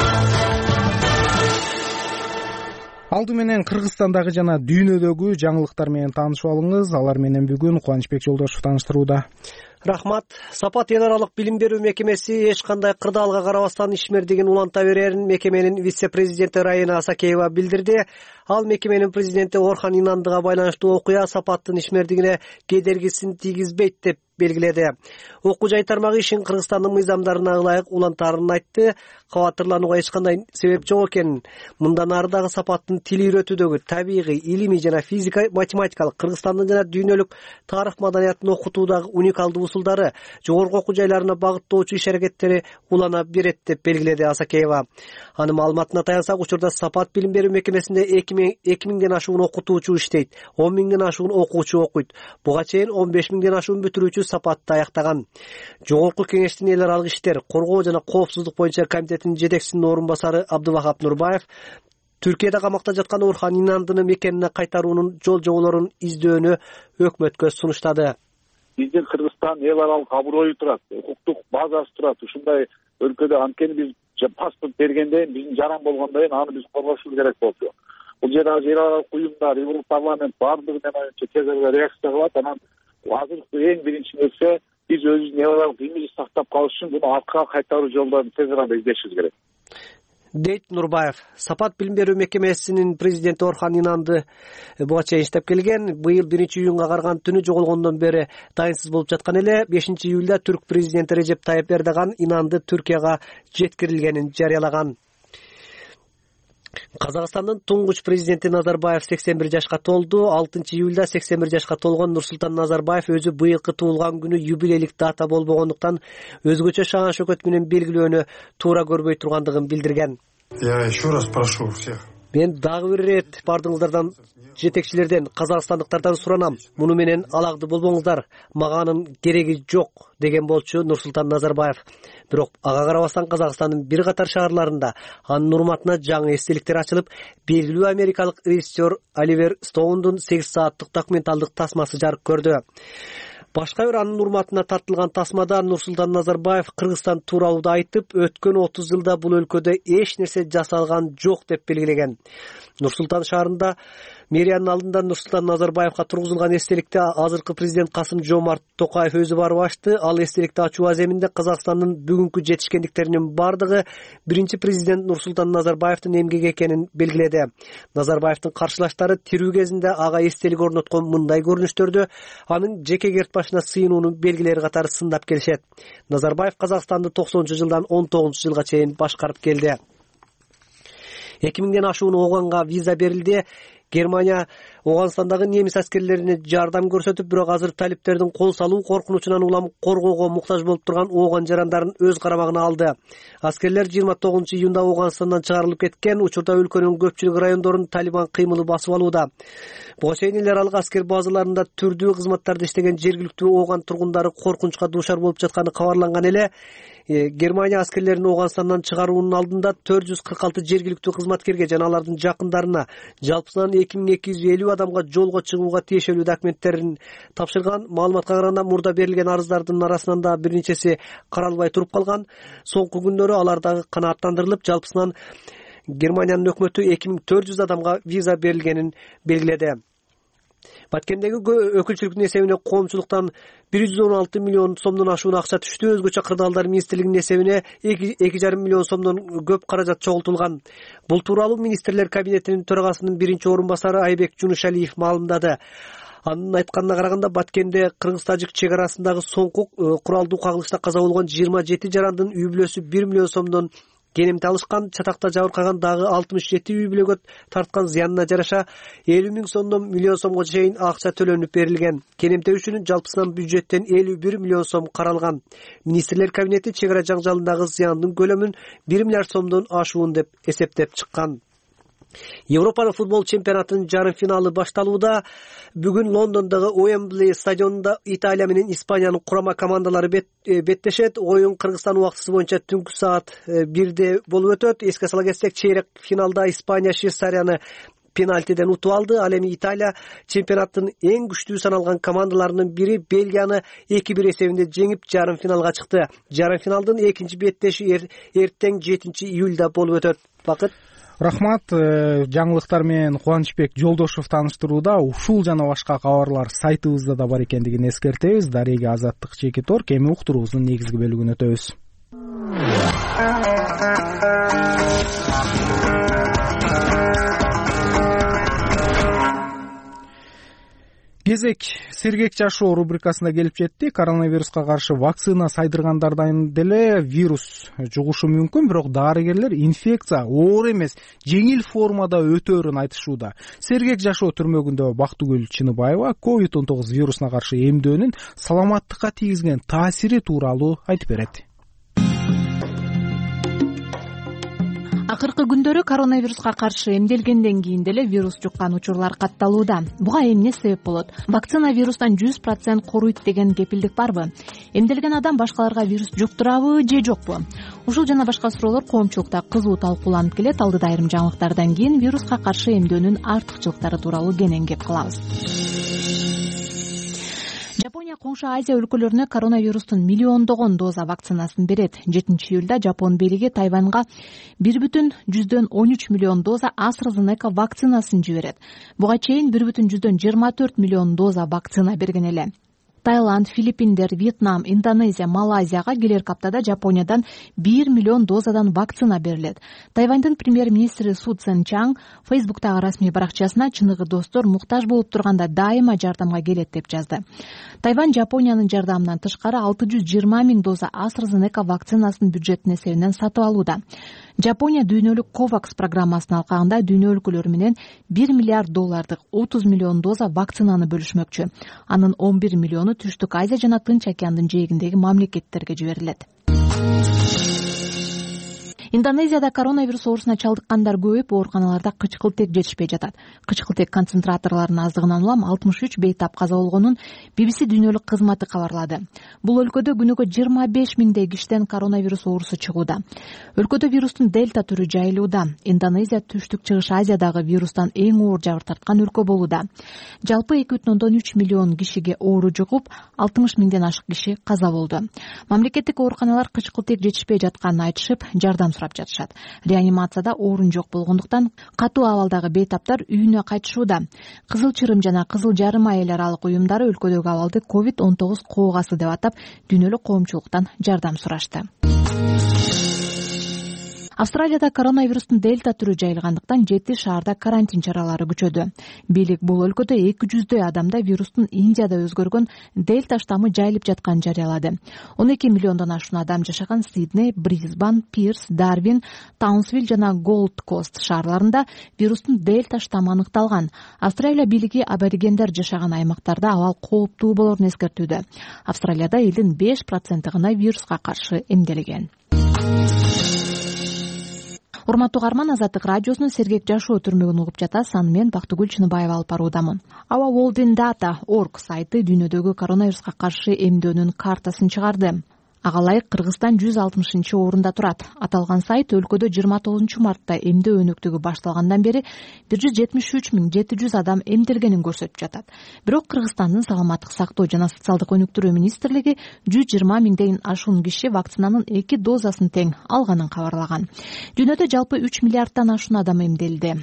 Алды менен Кыргызстандагы жана дүйнөдөгү жаңылыктар менен таанышып алыңыз. Алар менен бүгүн Кубанычбек Жолдошев тааныштырууда. Рахмат. Сапат эл аралык билим берүү мекемеси эч кандай кырдаалга карабастан ишмердигин уланта берерин мекеменин вице-президенти Райына Асакеева билдирди. Ал мекеменин президенти Орхан Инандыга байланыштуу окуя Сапаттын ишмердигине кедергисин тийгизбейт деп белгиледи. Окуу жай тармагы ишин Кыргызстандын мыйзамдарына ылайык улантарын айтты. Кабаттырланууга эч кандай себеп жок экенин, мындан ары дагы Сапаттын тил үйрөтүүдөгү табигый, илимий жана физика, математикалык, Кыргызстандын жана дүйнөлүк тарых маданиятын окутуудагы уникалдуу усулдары, жогорку окуу жайларына багыттоочу иш-аракеттери улана берет деп белгиледи Асакеева. Анын маалыматына таянсак, учурда Сапат билим берүү мекемесинде 2000ден ашуун окутуучу иштейт, 10 миңден ашуун окуучу окуйт. Буга чейин 15 миңден ашуун бүтүрүүчү Сапатты аяктаган. Жогорку кеңештин эл аралык иштер, коргоо жана коопсуздук боюнча комитетинин жетекчисинин орун басары Абдывахап Нурбаев Түркияда камакта жаткан Орхан Инандыны мекенине кайтаруунун жол жоболорун издөөнү өкмөткө сунуштады. Биздин Кыргызстан эл аралык аброю турат, укуктук базасы турат. Ушундай өлкөдө анткени биз паспорт бергенде биздин жаран болгондой аны биз коргошубуз керек болчу. Бул жерде эл аралык уюмдар, Европарламент бардыгы мен оюнча тез арада реакция кылат. Анан азыркы эң биринчи нерсе биз өзүбүздүн эл аралык имиджди сактап калыш үчүн буну аркага кайтаруу жолдорун тез арада издешибиз керек. Дейт Нурбаев. Сапат билим берүү мекемесинин президенти Орхан Инанды буга чейин иштеп келген. Быйыл 1-июнга карган түнү жоголгондон бери дайынсыз болуп жаткан эле. 5-июлда түрк президенти Режеп Тайып Эрдоган Инанды Түркияга жеткирилгенин жарыялаган. Казакстандын туңгуч президенти Назарбаев 81 жашка толду. 6-июлда 81 жашка толгон Нурсултан Назарбаев өзү быйылкы туулган күнү юбилейлик дата болбогондуктан өзгөчө шаан шөкөт менен белгилөөнү туура көрбөй тургандыгын билдирген. Я еще раз прошу всех. Мен дагы бир ирет бардыгыңыздардан, жетекчилерден, казакстандыктардан суранам. Муну менен алакты болбоңуздар. Мага анын кереги жок деген болчу Нурсултан Назарбаев. Бирок ага карабастан Казакстандын бир катар шаарларында анын урматына жаңы эстеликтер ачылып, белгилүү америкалык режиссер Оливер Стоундун 8 сааттык документалдык тасмасы жарык көрдү. Башка бир анын урматына тартылган тасмада Нурсултан Назарбаев Кыргызстан тууралуу айтып, өткөн 30 жылда бул өлкөдө эч нерсе жасалган жок деп белгилеген. Нурсултан шаарында мэриянын алдында Нурсултан Назарбаевга тургузулган эстеликте азыркы президент Касым-Жомарт Токаев өзү барып ачты. Ал эстеликти ачуу аземинде Казакстандын бүгүнкү жетишкендиктеринин бардыгы биринчи президент Нурсултан Назарбаевдин эмгеги экенин белгиледи. Назарбаевдин каршылаштары тирүү кезинде ага эстелик орноткон мындай көрүнүштөрдө анын жеке керт башына сыйынуунун белгилери катары сындап келишет. Назарбаев Казакстанды 90-жылдан 19-жылга чейин башкарып келди. 2000ден ашуун ооганга виза берилди. Германия Ооганстандагы немис аскерлерине жардам көрсөтүп, бирок азыр талиптердин кол салуу коркунучунан улам коргоого муктаж болуп турган ооган жарандарын өз карамагына алды. Аскерлер 29-июнда Ооганстандан чыгарылып кеткен. Учурда өлкөнүн көпчүлүк райондорун талибан кыймылы басып алууда. Буга чейин эл аралык аскер базаларында түрдүү кызматтарда иштеген жергиликтүү ооган тургундары коркунучка дуушар болуп жатканы кабарланган эле. Германия аскерлерин Ооганстандан чыгаруунун алдында 446 жергиликтүү кызматкерге жана алардын жакындарына жалпысынан 2250 адамга жолго чыгууга тиешелүү документтерин тапшырган. Маалыматка караганда, мурда берилген арыздардын арасынан да бир нечеси каралбай туруп калган. Соңку күндөрү алар дагы канааттандырылып, жалпысынан Германиянын өкмөтү 2400 адамга виза берилгенин белгиледи. Баткендеги өкүлчүлүктүн эсебине коомчулуктан 116 миллион сомдон ашуун акча түштү. Өзгөчө кырдаалдар министрлигинин эсебине 2,5 миллион сомдон көп каражат чогултулган. Бул тууралуу министрлер кабинетинин төрагасынын биринчи орун басары Айбек Жунушалиев маалымдады. Анын айтканына караганда, Баткенде кыргыз-тажик чек арасындагы соңку куралдуу кагылышта каза болгон 27 жарандын үй бүлөсү 1 миллион сомдон кенемти алышкан. Чатакта жабыркаган дагы 67 үй бүлөгө тарткан зыянына жараша 50 миң сомдон миллион сомго чейин акча төлөнүп берилген. Кенемтеүүчүнүн жалпысынан бюджеттен 51 миллион сом каралган. Министрлер кабинети чек ара жаңжалындагы зыяндын көлөмүн 1 миллиард сомдон ашуун деп эсептеп чыккан. Европа футбол чемпионатынын жарым финалы башталууда. Бүгүн Лондондогу Уэмбли стадионунда Италия менен Испаниянын курама командалары беттешет. Оюн Кыргызстан убактысы боюнча түнкү саат 1-де болуп өтөт. Эске сала кетсек, чейрек финалда Испания Швейцарияны пенальтиден утуп алды. Ал эми Италия чемпионаттын эң күчтүү саналган командаларынын бири Бельгияны 2-1 эсебинде жеңип, жарым финалга чыкты. Жарым финалдын экинчи беттеши эртең 7-июлда болуп өтөт. Бакыт. Рахмат. Жаңылыктар менен Кубанычбек Жолдошев тааныштырууда. Ушул жана башка кабарлар сайтыбызда да бар экендигин эскертебиз. Дарега Азаттык Чеки Торк. Эми уктуруубуздун негизги бөлүгүнө өтөбүз. Кезек сергек жашоо рубрикасына келип жетти. Коронавируска каршы вакцина сайдыргандардан деле вирус жугушу мүмкүн, бирок дарыгерлер инфекция оор эмес, жеңил формада өтөөрүн айтышууда. Сергек жашоо түрмөгүндө Бактыгүл Чыныбаева COVID-19 вирусуна каршы эмдөөнүн саламаттыкка тийгизген таасири тууралуу айтып берет. Акыркы күндөрү коронавируска каршы эмделгенден кийин деле вирус жуккан учурлар катталууда. Буга эмне себеп болот? Вакцина вирустан 100% коруйт деген кепилдик барбы? Эмделген адам башкаларга вирус жуктурабы же жокпу? Ушул жана башка суроолор коомчулукта кызуу талкууланып келет. Алдыда айрым жаңылыктардан кийин вируска каршы эмдөөнүн артыкчылыктары тууралуу кенен кеп кылабыз. Жапония коңшу Азия өлкөлөрүнө коронавирустун миллиондогон доза вакцинасын берет. 7-июлда Жапон бийлиги Тайваньга 1,13 миллион доза AstraZeneca вакцинасын жиберет. Буга чейин 1,24 миллион доза вакцина берген эле. Таиланд, Филиппиндер, Вьетнам, Индонезия, Малайзияга келерки аптада Жапониядан 1 миллион дозадан вакцина берилет. Тайвандын премьер-министри Су Цзэн Чанг Фейсбуктагы расмий баракчасына чыныгы достор муктаж болуп турганда дайыма жардамга келет деп жазды. Тайвань Жапониянын жардамынан тышкары 620 миң доза AstraZeneca вакцинасын бюджеттин эсебинен сатып алууда. Жапония дүйнөлүк COVAX программасынын алкагында дүйнө өлкөлөрү менен 1 миллиард доллардык 30 миллион доза вакцинаны бөлүшмөкчү. Анын 11 миллиону Түштүк Азия жана Тынч океандын жээгиндеги мамлекеттерге жиберилет. Индонезияда коронавирус оорусуна чалдыккандар көбөйүп, ооруканаларда кычкылтек жетишпей жатат. Кычкылтек концентраторлорунун аздыгынан улам 63 бейтап каза болгонун BBC дүйнөлүк кызматы кабарлады. Бул өлкөдө күнүгө 25 миңдей кишиден коронавирус оорусу чыгууда. Өлкөдө вирустун дельта түрү жайылууда. Индонезия Түштүк Чыгыш Азиядагы вирустан эң оор жабыр тарткан өлкө болууда. Жалпы 2,3 миллион кишиге оору жугуп, 60 миңден ашык киши каза болду. Мамлекеттик ооруканалар кычкылтек жетишпей жатканын айтышып, жардам сурап жатышат. Реанимацияда орун жок болгондуктан катуу абалдагы бейтаптар үйүнө кайтышууда. Кызыл Чырым жана Кызыл Жарым айыл аралык уюмдары өлкөдөгү абалды COVID-19 коогасы деп атап, дүйнөлүк коомчулуктан жардам сурашты. Австралияда коронавирустун дельта түрү жайылгандыктан 7 шаарда карантин чаралары күчөдү. Бийлик бул өлкөдө 200 адамда вирустун Индияда өзгөргөн дельта штаммы жайылып жатканын жарыялады. 12 миллиондон ашуун адам жашаган Сидней, Брисбен, Пирс, Дарвин, Таунсвилл жана Голд Кост шаарларында вирустун дельта штаммы аныкталган. Австралия бийлиги аборигендер жашаган аймактарда абал кооптуу болорун эскертүүдө. Австралияда элдин 5% гана вируска каршы эмделген. Урматтуу угарман, Азаттык радиосунун сергек жашоо түрмөгүн угуп жатасыз. Аны мен Бактыгүл Чыныбаева алып баруудамын. OurWorldInData.org сайты дүйнөдөгү коронавируска каршы эмдөөнүн картасын чыгарды. Ага ылайык Кыргызстан 160-орунда турат. Аталган сайт өлкөдө 29 мартта эмдөө өнөктүгү башталгандан бери 173.700 адам эмделгенин көрсөтүп жатат. Бирок Кыргызстандын саламаттык сактоо жана социалдык өнүктүрүү министрлиги 120.000ден ашуун киши вакцинанын 2 дозасын тең алганын кабарлаган. Дүйнөдө жалпы 3 миллиардтан ашуун адам эмделди.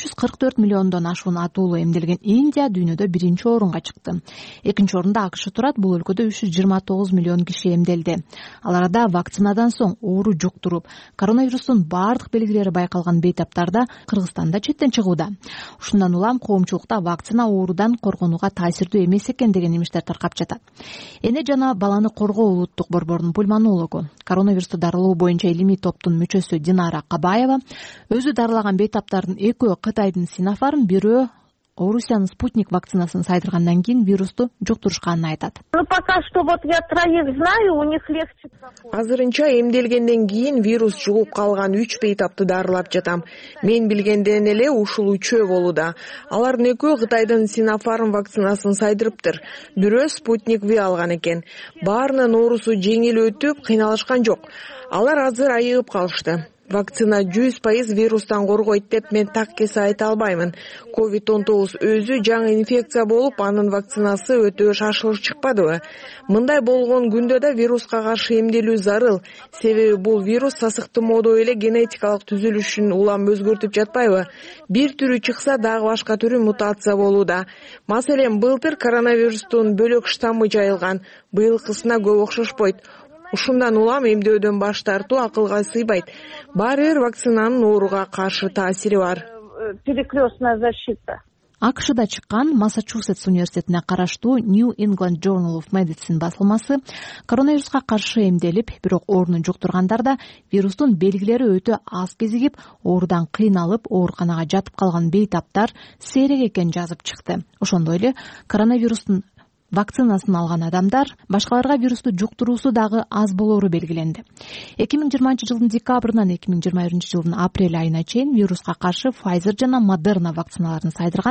344 миллиондон ашуун атуулуу эмделген Индия дүйнөдө 1-орунга чыкты. 2-орунда АКШ турат. Бул өлкөдө 329 миллион киши эмделди. Ал арада вакцинадан соң оору жуктуруп, коронавирустун баардык белгилери байкалган бейтаптарда Кыргызстанда четтен чыгууда. Ушундан улам коомчулукта вакцина оорудан коргонууга таасирдүү эмес экен деген имиштер таркап жатат. Эне жана баланы коргоо улуттук борборунун пульмонологу, коронавирусту дарылоо боюнча илимий топтун мүчөсү Динара Кабаева өзү дарылаган бейтаптардын экөө Кытайдын Sinopharm, бирөө Орусиянын Спутник вакцинасын сайдыргандан кийин вирусту жуктурушканын айтат. Пока что вот я троих знаю, у них легче. Азырынча эмделгенден кийин вирус жугуп калган 3 бейтапты дарылап жатам. Мен билгенден эле ушул 3 болууда. Алардын экөө Кытайдын Sinopharm вакцинасын сайдырыптыр. Бирөө Спутник V алган экен. Баарынын оорусу жеңил өтүп, кыйналышкан жок. Алар азыр айыгып калышты. Вакцина 100% вирустан коргойт деп мен так кесе айта албаймын. COVID-19 өзү жаңы инфекция болуп, анын вакцинасы өтө шашылыш чыкпадыбы? Мындай болгон күндө да вируска каршы эмделүү зарыл. Себеби бул вирус сасыктоомодой эле генетикалык түзүлүшүн улам өзгөртүп жатпайбы? Бир түрү чыкса, дагы башка түрү мутация болууда. Маселен, былтыр коронавирустун бөлөк штаммы жайылган. Быйылкысына көп окшошпойт. Ушундан улам эмдөөдөн баш тартуу акылга сыйбайт. Баары бир вакцинанын ооруга каршы таасири бар. Перекрестная защита. АКШда чыккан Массачусетс университетине караштуу New England Journal of Medicine басылмасы коронавируска каршы эмделип, бирок оорууну жуктургандарда вирустун белгилери өтө аз кезигип, оорудан кыйналып, ооруканага жатып калган бейтаптар сейрек экенин жазып чыкты. Ошондой эле коронавирустун вакцинасын алган адамдар башкаларга вирусту жуктуруусу дагы аз болору белгиленди. 2020-жылдын декабрынан 2021-жылдын апрель айына чейин вируска каршы Pfizer жана Moderna вакциналарын сайдырган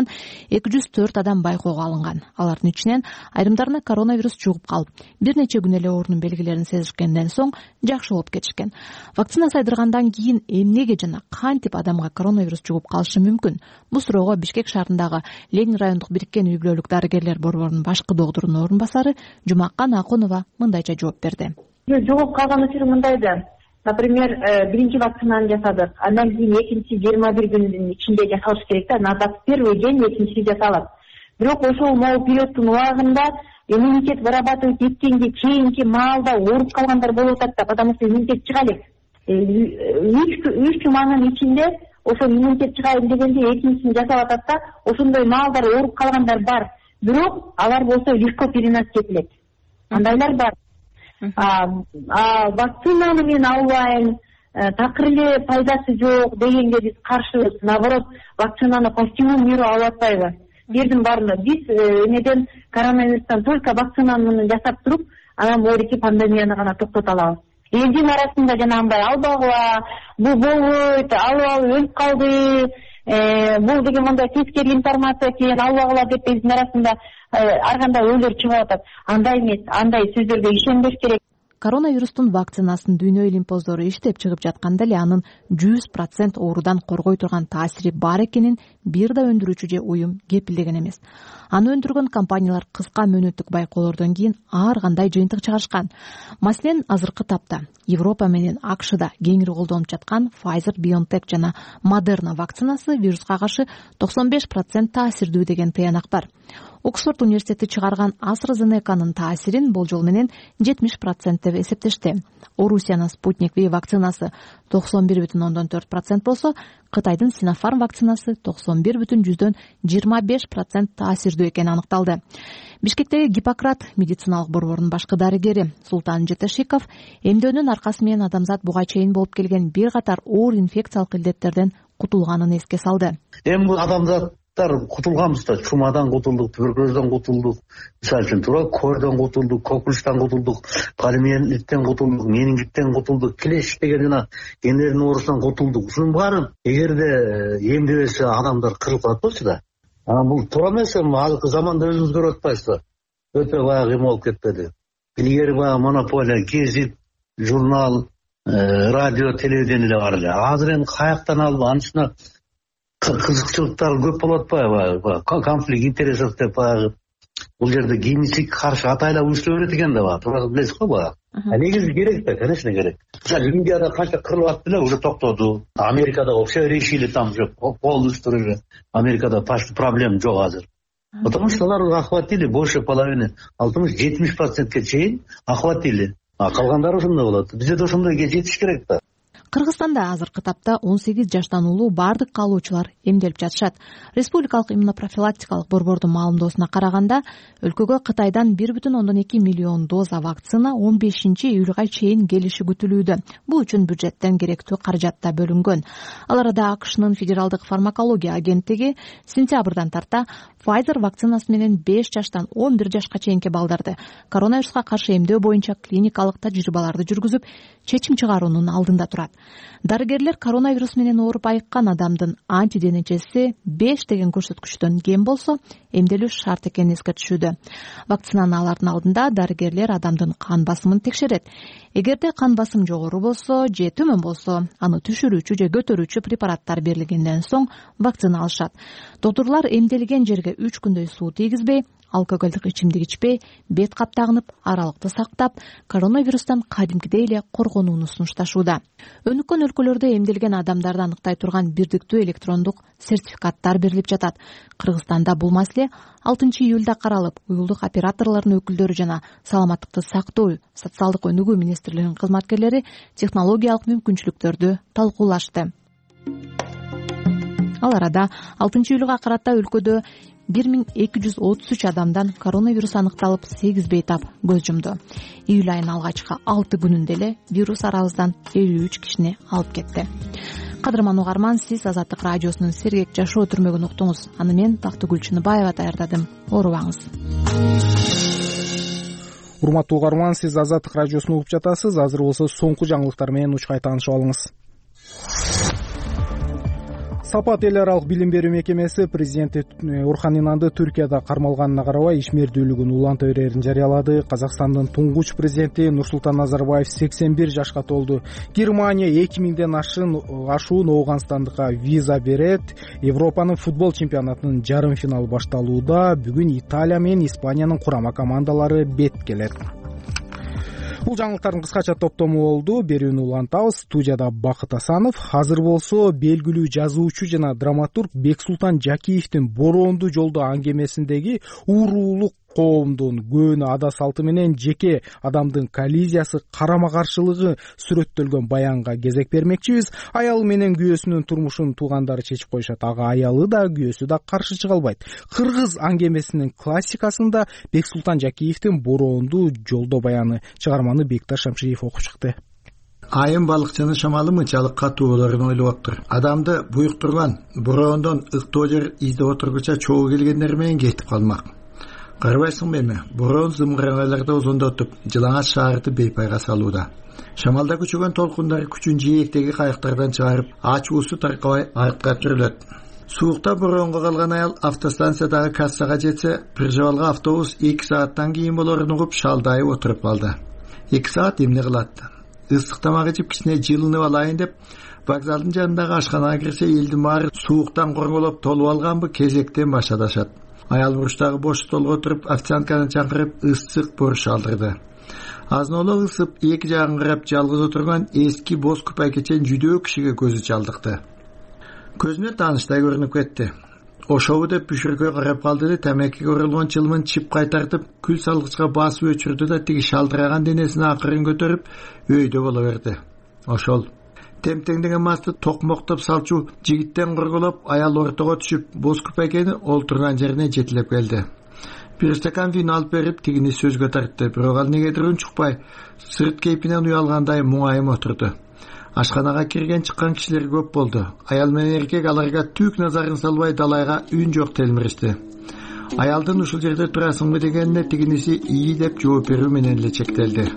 204 адам байкоого алынган. Алардын ичинен айрымдарына коронавирус жугуп калып, бир нече күн эле оорунун белгилерин сезишкенден соң жакшы болуп кетишкен. Вакцина сайдыргандан кийин эмнеге жана кантип адамга коронавирус жугуп калышы мүмкүн? Бул суроого Бишкек шаарындагы Ленин райондук бириккен үй-бүлөлүк дарыгерлер борборунун башкы доктурунун орун басары Жумакан Акунова мындайча жооп берди. Жугуп калган учуру мындайда. Например, биринчи вакцинаны жасадык. Андан кийин экинчи 21 күндүн ичинде жасалыш керек да. На 21 день экинчиси жасалат. Бирок ошол могу периоддун убагында иммунитет вырабатывать эткенге кийинки маалда ооруп калгандар болуп атат да, потому что иммунитет чыга элек. 3 жуманын ичинде ошол иммунитет чыгайын дегенде экинчисин жасап атат да, ошондой маалдар ооруп калгандар бар. Бирок алар болсо легко переносить этилет. Андайлар бар. Вакцинаны мен албайм, такыр эле пайдасы жок дегенге биз каршыбыз. Наоборот, вакцинаны по всему миру алып атпайбы. Бирдин баарына биз эмеден коронавирустан только вакцинаны жасап туруп, анан моорики пандемияны гана токтото алабыз. Элдин арасында жанагындай албагыла, бул болбойт, алып өлүп калды, бул деген мындай тескери информация экен, албагыла деп элдин арасында ар кандай ойлор чыгып атат. Андай эмес, андай сөздөргө ишенбеш керек. Коронавирустун вакцинасын дүйнө илимпоздору иштеп чыгып жатканда эле анын 100% оорудан коргой турган таасири бар экенин бир да өндүрүүчү же уюм кепилдеген эмес. Аны өндүргөн компаниялар кыска мөөнөттүк байкоолордон кийин ар кандай жыйынтык чыгарышкан. Маселен, азыркы тапта Европа менен АКШда кеңири колдонуп жаткан Pfizer, BioNTech жана Moderna вакцинасы вируска каршы 95% таасирдүү деген тыянак бар. Оксфорд университети чыгарган AstraZeneca'нын таасирин болжол менен 70% деп эсептешти. Орусиянын Спутник V вакцинасы 91,4% болсо, Кытайдын Sinopharm вакцинасы 91,25% таасирдүү экени аныкталды. Бишкектеги Гиппократ медициналык борборунун башкы дарыгери Султан Жетешиков эмдөөнүн аркасы менен адамзат буга чейин болуп келген бир катар оор инфекциялык илдеттерден кутулганын эске салды. Эми адамзаттар кутулганбыз да, чумадан кутулдук, туберкулезден кутулдук, мисалы үчүн туура көрдөн кутулдук, кокулуштан кутулдук, полиомиелиттен кутулдук, менингиттен кутулдук, килеш деген жана гендердин оорусунан кутулдук. Ушунун баарын эгерде эмдебесе адамдар кырылып калат болчу да. Бул туура эмес, азыркы заманда өзүңүз көрүп атпайсызбы? Өтө баягы эме болуп кетпеди. Илгери баягы монополия, гезит, журнал, радио, телевидение эле бар эле. Азыр эми каяктан алып анысына кызыкчылыктар көп болуп атпайбы? Конфликт интересов деп баягы бул жерде генетик каршы атайлап уюштура берет экен да баягы. Туура билесиз го баягы. Негизи керек да, конечно керек. Мисалы Индияда канча кырылып атты эле, уже токтоду. Америкада вообще решили, там же полностью уже. Америкада почти проблем жок азыр. Потому что алар охватили больше половины, 60-70%ке чейин охватили. Калгандары ошондой болот. Бизде да ошондойго жетиш керек да. Кыргызстанда азыркы тапта 18 жаштан улуу бардык каалоочулар эмделип жатышат. Республикалык иммунопрофилактикалык борбордун маалымдоосуна караганда, өлкөгө Кытайдан 1,2 миллион доза вакцина 15-июлга чейин келиши күтүлүүдө. Бул үчүн бюджеттен керектүү каражат да бөлүнгөн. Ал арада АКШнын Федералдык фармакология агенттиги сентябрдан тарта Pfizer вакцинасы менен 5 жаштан 11 жашка чейинки балдарды коронавируска каршы эмдөө боюнча клиникалык тажрыйбаларды жүргүзүп, чечим чыгаруунун алдында турат. Дарыгерлер коронавирус менен ооруп айыккан адамдын антиденечеси 5 деген көрсөткүчтөн кем болсо, эмделүү шарт экенин эскертишүүдө. Вакцинаны алардын алдында дарыгерлер адамдын кан басымын текшерет. Эгерде кан басым жогору болсо же төмөн болсо, аны түшүрүүчү же көтөрүүчү препараттар берилгенден соң вакцина алышат. Доктурлар эмделген жерге 3 күндөй суу тийгизбей, алкоголдук ичимдик ичпей, бет кап тагынып, аралыкты сактап, коронавирустан кадимкидей эле коргонууну сунушташууда. Өнүккөн өлкөлөрдө эмделген адамдарды аныктай турган бирдиктүү электрондук сертификаттар берилип жатат. Кыргызстанда бул маселе 6-июлда каралып, уюлдук операторлордун өкүлдөрү жана саламаттыкты сактоо, социалдык өнүгүү министрлигинин кызматкерлери технологиялык мүмкүнчүлүктөрдү талкуулашты. Ал арада 6-июлга карата өлкөдө 1233 адамдан коронавирус аныкталып, 8 бейтап көз жумду. Июль айынын алгачкы 6 күнүндө эле вирус арабыздан 53 кишини алып кетти. Кадырман угарман, сиз Азаттык радиосунун сергек жашоо түрмөгүн уктуңуз. Аны мен Тактыгүл Чыныбаева даярдадым. Оорубаңыз. Урматтуу угарман, сиз Азаттык радиосун угуп жатасыз. Азыр болсо соңку жаңылыктар менен учкай таанышып алыңыз. Сапат эл аралык билим берүү мекемеси президенти Орхан Инанды Түркияда кармалганына карабай ишмердүүлүгүн уланта берерин жарыялады. Казакстандын туңгуч президенти Нурсултан Назарбаев 81 жашка толду. Германия 2000ден ашуун Ооганстандыкка виза берет. Европанын футбол чемпионатынын жарым финалы башталууда. Бүгүн Италия менен Испаниянын курама командалары бет келет. Бул жаңылыктардын кыскача топтому болду. Берүүнү улантабыз. Студияда Бакыт Асанов. Азыр болсо белгилүү жазуучу жана драматург Бексултан Жакиевдин Бороондуу жолдо аңгемесиндеги уурулук коомдун көөнү ада салты менен жеке адамдын коллизиясы карама каршылыгы сүрөттөлгөн баянга кезек бермекчибиз. Аялы менен күйөөсүнүн турмушун туугандары чечип коюшат. Ага аялы да күйөөсү да каршы чыга албайт. Кыргыз аңгемесинин классикасында Бексултан Жакиевдин Бороондуу жолдо баяны. Чыгарманы Бекташ Шамшиев окуп чыкты. Айым балыкчынын шамалы мынчалык катуу болорун ойлоп аптыр. Адамды буюктурган бороондон ыктоо жер издеп отургуча чогуу келгендер менен кетип калмак. Карабайсыңбы эми? Бороон зымыраңайларда озондотуп, жылаңач шаарды бейпайга салууда. Шамалда күчөгөн толкундар күчүн жээктеги кайыктардан чыгарып, ачуусу таркабай артка жүрөлөт. Суукта бороонго калган аял автостанциядагы кассага жетсе, Пиржавалга автобус 2 сааттан кийин болорун угуп шалдайып отуруп калды. 2 саат эмне кылат? Ысык тамак ичип кичине жылынып алайын деп, вокзалдын жанындагы ашканага кирсе, элдин баары сууктан корголоп толуп алганбы кезектен башадашат. Аял буруштагы бош столго отуруп, официантканы чакырып, ысык боруш алдырды. Азыноло ысып, эки жагын карап жалгыз отурган эски боз күпайкечен жүдөө кишиге көзү чалдыкты. Көзүнө тааныштай көрүнүп кетти. ошобу деп бүшүркөй карап калды да тамекиге оролгон чылымын чип кайтартып күл салгычка басып өчүрдү да тиги шалдыраган денесин акырын көтөрүп өйдө боло берди. Ошол темтеңдеген масты токмоктоп салчу жигиттен корголоп аял ортого түшүп боз күпөйкени олтурган жерине жетилеп келди. Бир стакан вино алып берип тигини сөзгө тартты, бирок ал негедир унчукпай сырт кейпинен уялгандай муңайым отурду. Ашканага кирген чыккан кишилер көп болду. Аял менен эркек аларга түк назарын салбай далайга үн жок телмиришти. Аялдын ушул жерде турасыңбы дегенине тигиниси ии деп жооп берүү менен эле чектелди.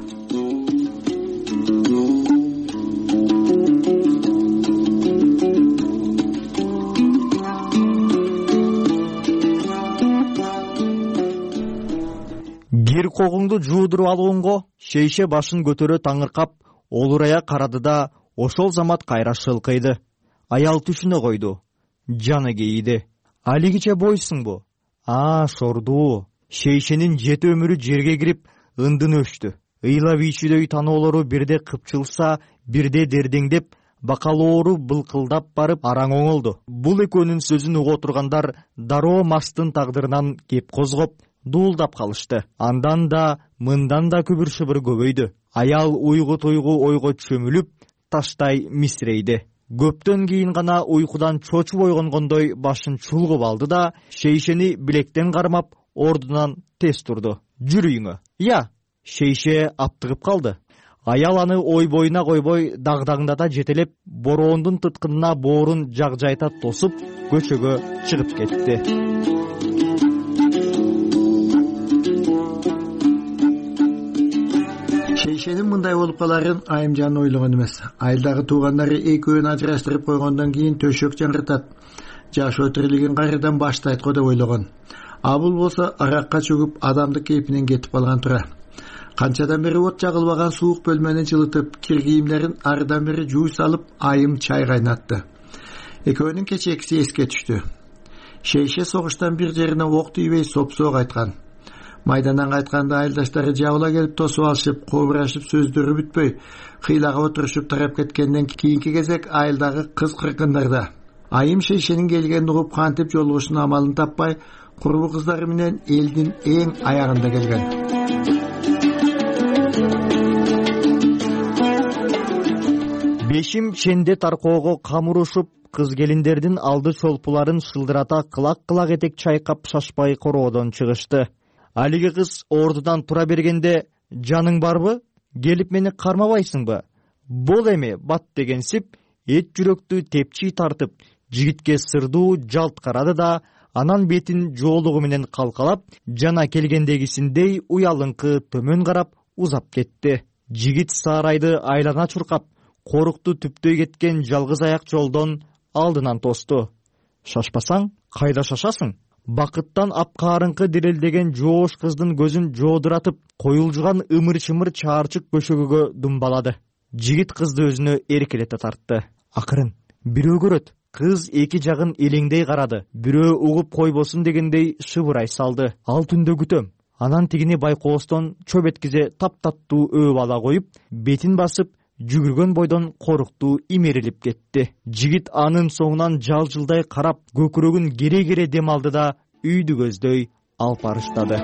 Кир когуңду жуудуруп алгонго шейше башын көтөрө таңыркап олурая карады да ошол замат кайра шылкыйды. Аял түшүнө койду. Жаны кейиди. Алигиче бойсуңбу? Шордуу. Шейшенин 7 өмүрү жерге кирип ындын өчтү. Ыйлап ичүүдөй таноолору бирде кыпчылса, бирде дердеңдеп, бакалоору былкылдап барып араң оңолду. Бул экөөнүн сөзүн уга отургандар дароо Марстын тагдырынан кеп козгоп, дуулдап калышты. Андан да, мындан да күбүр-шыбыр көбөйдү. Аял уйгу-туйгу ойго чөмүлүп, таштай мисирейди. Көптөн кийин гана уйкудан чочуп ойгонгондой башын чулгуп алды да, шейшени билектен кармап, ордунан тез турду. Жүрүңө. Шейше аптыгып калды. Аял аны ой боюна койбой, дагдагында жетелеп, бороондун тыткынына боорун жакжайта тосуп, көчөгө чыгып кетти. Шейшенин мындай болуп каларын Айымжан ойлогон эмес. Айылдагы туугандары экөөнү ажыраштырып койгондон кийин төшөк жаңыртат, жаш өтүрлүгүн кайрадан баштайт го деп ойлогон. Бул болсо аракка чөгүп адамдык кейпинен кетип калган тура. Канчадан бери от жагылбаган суук бөлмени жылытып, кир кийимдерин арыдан бери жууй салып, Айым чай кайнатты. Экөөнүн кечекиси эске түштү. Шейше согуштан бир жерине ок тийбей сопсоо кайткан. Майдандан кайтканда айылдаштары жабыла келип тосуп алышып, кобурашып сөздөрү бүтпөй, кыйлага отурушуп тарап кеткенден кийинки кезек айылдагы кыз кыркындарда. Айым Шейшенин келгенин угуп кантип жолугушун амалын таппай, курбу кыздары менен элдин эң аягында келген. Бешим ченде таркоого камурушуп, кыз келиндердин алды чолпуларын шылдырата кылак-кылак этек чайкап шашпай короодон чыгышты. Алиги кыз ордудан тура бергенде, жаның барбы? Келип мени кармабайсыңбы? Бол эми бат дегенсип, эт жүрөктү тепчи тартып, жигитке сырдуу жалт карады да, анан бетин жоолугу менен калкалап, жана келгендегисиндей уялыңкы төмөн карап узап кетти. Жигит сарайды айлана чуркап, корукту түптөй кеткен жалгыз аяк жолдон алдынан тосту. Шашпасаң, кайда шашасың? Бакыттан апкаарыңкы дирелдеген жоош кыздын көзүн жоодуратып, коюлжуган ымыр-чымыр чаарчык көшөгөгө думбалады. Жигит кызды өзүнө эркелете тартты. Акырын, бирөө көрөт. Кыз эки жагын элеңдей карады. Бирөө угуп койбосун дегендей шыбырай салды. Ал түндө күтөм. Анан тигини байкоостон чөбеткизе таптаттуу өөп ала коюп, бетин басып, жүгүргөн бойдон коруктуу имерилип кетти. Жигит анын соңунан жалжылдай карап, көкүрөгүн кере-кере дем алды да үйдү көздөй алып барыштады.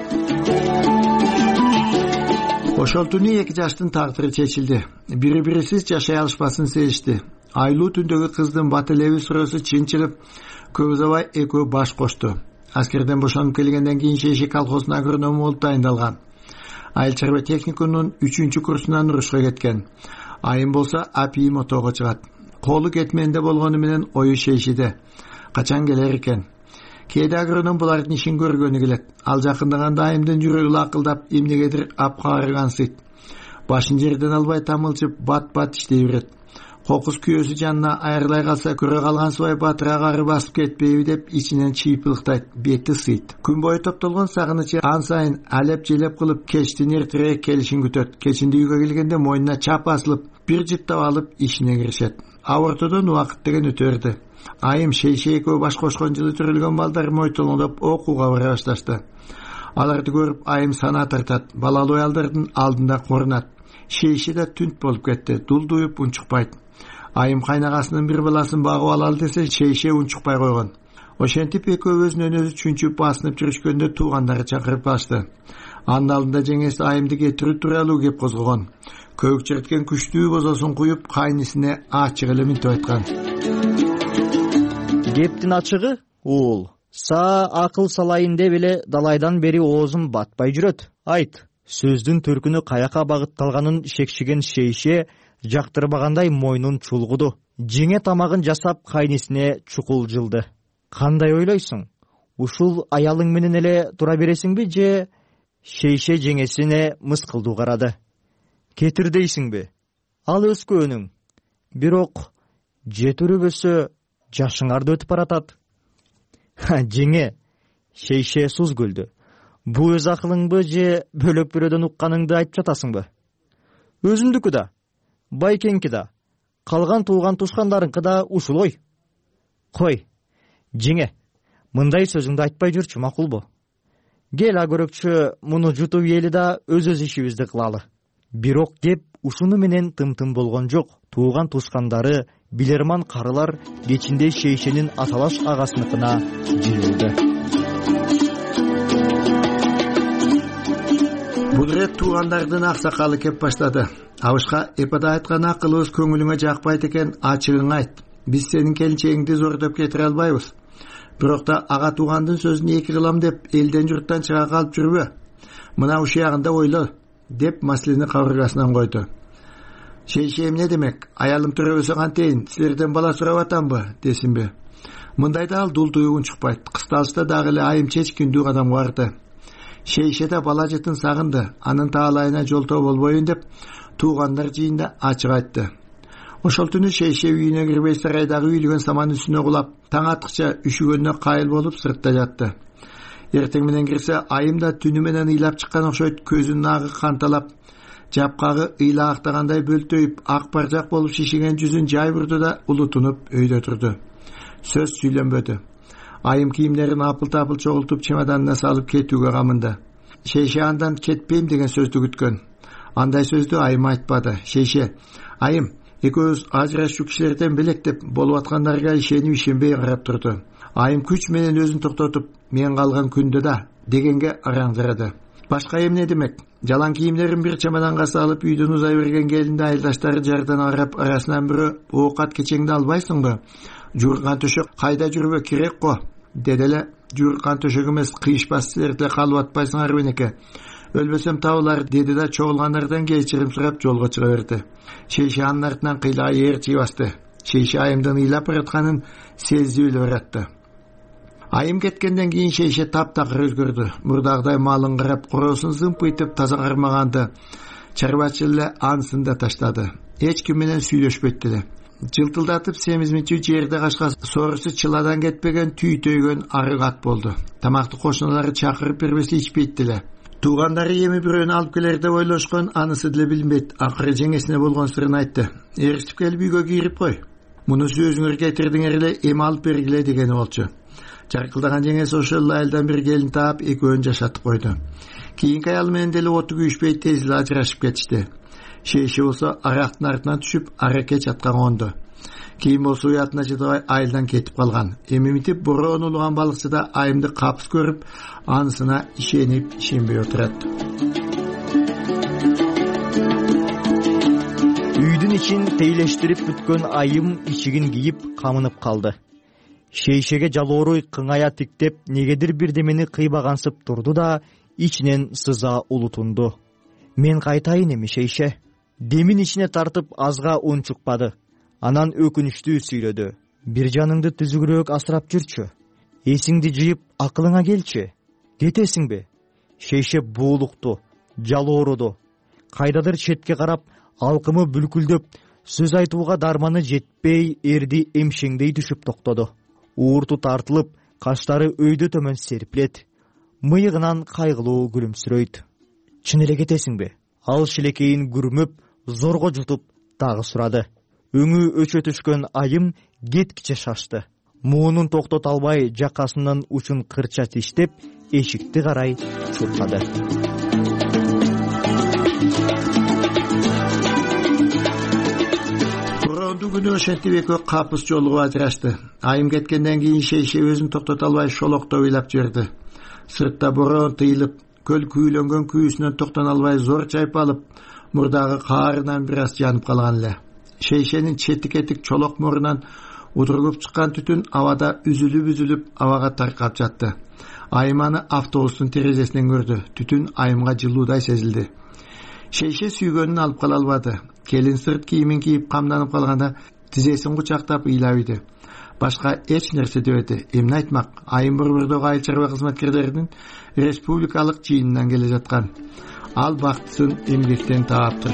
Ошол түнү эки жаштын тагдыры чечилди. Бири-бирисиз жашай алышпасын сезишти. Айлуу түндөгү кыздын бат элеби суроосу чын чыгып, көп узабай экөө баш кошту. Аскерден бошонуп келгенден кийин Шейше колхозуна агроном болуп дайындалган. Айыл чарба техникумунун 3-чү курсунан урушка кеткен. Айым болсо апийи мотого чыгат. Колу кетменде болгону менен ою Шейшеде. Качан келер экен? Кээде агроном булардын ишин көргөнү келет. Ал жакындаганда айымдын жүрөгү лакылдап, эмнегедир апкаарыгансыйт. Башын жерден албай тамылчып, бат-бат иштей берет. Кокус күйөөсү жанына айрылай калса, көрө калган субай батырак ары басып кетпейби деп ичинен чыйпылыктайт, бети ысыйт. Күн бою топтолгон сагынычы ан сайын алеп-желеп кылып кечтин эртерээк келишин күтөт. Кечинде үйгө келгенде мойнуна чап асылып, бир жыттап алып ишине киришет. Ортодон убакыт деген өтөрдү. Айым Шейше экөө баш кошкон жылы төрөлгөн балдар мойтолоңдоп окууга бара башташты. Аларды көрүп айым санаа тартат, балалуу аялдардын алдында корунат. Шейше да түнт болуп кетти, дулдуюп унчукпайт. Айым кайнагасынын бир баласын багып алалы десе, Шейше унчукпай койгон. Ошентип экөөбүздүн өнөзү чүнчүп басынып жүрүшкөндө туугандары чакырып алышты. Анын алдында жеңеси Айымды кетирүү тууралуу кеп козгогон. Көбүк черткен күчтүү бозосун куюп кайнисине ачык эле минтип айткан. Кептин ачыгы уул. Акыл салайын деп эле далайдан бери оозум батпай жүрөт. Айт, сөздүн төркүнү каяка багытталганын шекшиген шейше жактырбагандай мойнун чулгуду. Жеңе тамагын жасап кайнисине чукул жылды. Кандай ойлойсуң? Ушул аялың менен эле тура бересиңби же? Шейше жеңесине мыскылдуу карады. Кетир дейсиңби? Ал өскөнүң. Бирок жетирүүбөсө жашыңарды өтүп баратат. Жеңе, шейше суз күлдү. Бу өз акылыңбы же бөлөк бирөөдөн укканыңды айтып жатасыңбы? Өзүмдүкү да, байкеңки да, калган тууган тушкандарыңкы да ушул ой. Кой, жеңе, мындай сөзүңдү айтпай жүрчү, макулбу? Кел агөрөкчү муну жутуп ээли да өз ишибизди кылалы. Бирок кеп ушуну менен тым-тым болгон жок. Тууган тушкандары, билерман карылар кечинде шейшенин аталаш агасыныкына жиылды. Бул рет туугандардын аксакалы кеп баштады. Абышка эпада айткан акылыбыз көңүлүңө жакпайт экен, ачыгың айт. Биз сенин келинчегиңди зордоп кетире албайбыз. Бирок да ага туугандын сөзүн эки кылам деп элден журттан чыга калып жүрбө. Мына ушул ягында ойло, деп маселени кабыргасынан койду. Шейше эмне демек? Аялым төрөбөсө кантейин? Силерден бала сурап атамбы, десинби? Мындайда ал дул туйгун чыкпайт. Кысталышта дагы эле Айым чечкиндүү адамга барды. Шейше да бала жытын сагынды. Анын таалайына жолтоо болбоюн деп туугандар жыйында ачык айтты. Ошол түнү шейше үйүнө кирбей сарайдагы үйлөгөн саман үстүнө кулап, таң аткыча үшүгөнүнө кайыл болуп сыртта жатты. Эртең менен кирсе, Айым да түнү менен ыйлап чыккан окшойт, көзүнүн агы канталап, жапкагы ыйла актагандай бөлтөйүп, ак баржак болуп шишиген жүзүн жай бурду да улутунуп өйдө турду. Сөз сүйлөнбөдү. Айым кийимдерин апыл-тапыл чогултуп чемоданына салып кетүүгө камынды. Шейше андан кетпейм деген сөздү күткөн. Андай сөздү Айым айтпады. Шейше, Айым, экөөбүз ажырашуу кишилерден белек деп болуп аткандарга ишенбей карап турду. Айым күч менен өзүн токтотуп, мен калган күндө да дегенге араңдырады. Башка эмне демек? Жалаң кийимдерин бир чемоданга салып үйдөн узай берген келинди айылдаштары жардан карап, арасынан бирөө оокат кечеңди албайсыңбы? Жууркан төшөк кайда жүрбө керек го? Деди эле. Жууркан төшөк эмес, кыйышпас силерде калып атпайсыңар менеке. Өлбөсөм табылар, деди да чогулгандардан кечирим сурап жолго чыга берди. Шейше анын артынан кыйла ээрчи басты. Шейше Айымдын ыйлап баратканын сезип эле баратты. Айым кеткенден кийин шейше таптакыр өзгөрдү. Мурдагыдай малын карап, короосун зымпыйтып таза кармаганды. Чарбачыл эле ансын да таштады. Эч ким менен сүйлөшпөйт эле. Жылтылдатып семизминчи жерде качка соорусу чыладан кетпеген түйтөйгөн арык ат болду. Тамакты кошуналары чакырып бербесе ичпейт эле. Туугандары эми бирөөнү алып келер деп ойлошкон, анысы деле билинбейт. Акыры жеңесине болгон сырын айтты. Эричип келип үйгө кирип кой. Мунусу өзүңөр кетирдиңер эле, эми алып бергиле дегени болчу. Жаркылдаган жеңеси ошол айылдан бир келин таап, экөөнү жашатып койду. Кийинки аял менен деле оту күйүшпөй тез эле ажырашып кетишти. Шейше болсо арактын артынан түшүп, араке чаткан конду. Кийин болсо уятына чыдабай айылдан кетип калган. Эми митип бороон улуган балыкчы да Айымды капыс көрүп, анысына ишенип ишенбей отурат. Үйдүн ичин тейлештирип бүткөн Айым ичигин кийип камынып калды. Шейшеге жалооруй кыңая тиктеп, негедир бирдемени кыйбагансып турду да ичинен сыза улутунду. Мен кайтайын эми шейше. Демин ичине тартып азга ун чукпады. Анан өкүнүчтүү сүйлөдү. Бир жаныңды түзүгүрөөк асырап жүрчү. Эсиңди жыйып, акылыңа келчи. Кетесиңби? Шейше буулукту, жалооруду. Кайдадыр четке карап, алкымы бүлкүлдөп, сөз айтууга дарманы жетпей, эрди эмшеңдей түшүп токтоду. Уурту тартылып, каштары өйдө төмөн серпилет. Мыйыгынан кайгылуу күлүмсүрөйт. Чын эле кетесиңби? Ал шилекейин күрмөп, зорго жутуп дагы сурады. Өңү өчө түшкөн Айым кеткиче шашты. Муунун токтото албай, жакасынын учун кырча тиштеп, эшикти карай чуркады. Бороонду күнү ошентип экөө капыс жолугуп ажырашты. Айым кеткенден кийин Шейше өзүн токтото албай шолокто ыйлап жиберди. Сыртта бороон тыйылып, көл күйлөнгөн күйүүсүнөн токтоно албай зор чайып алып, мурдагы каарынан бир аз жанып калган эле. Шейшенин четик-этик чолок мурунан удурулуп чыккан түтүн абада үзүлүп абага таркап жатты. Айым аны автобустун терезесинен көрдү. Түтүн айымга жылуудай сезилди. Шейше сүйгөнүн алып кала албады. Келин сырт кийимин кийип камданып калганда тизесин кучактап ыйлап ийди. Башка эч нерсе дебеди. Эмне айтмак? Айым борбордогу айыл чарба кызматкерлеринин республикалык жыйынынан келе жаткан. Ал бактысын эмгектен тааптыр.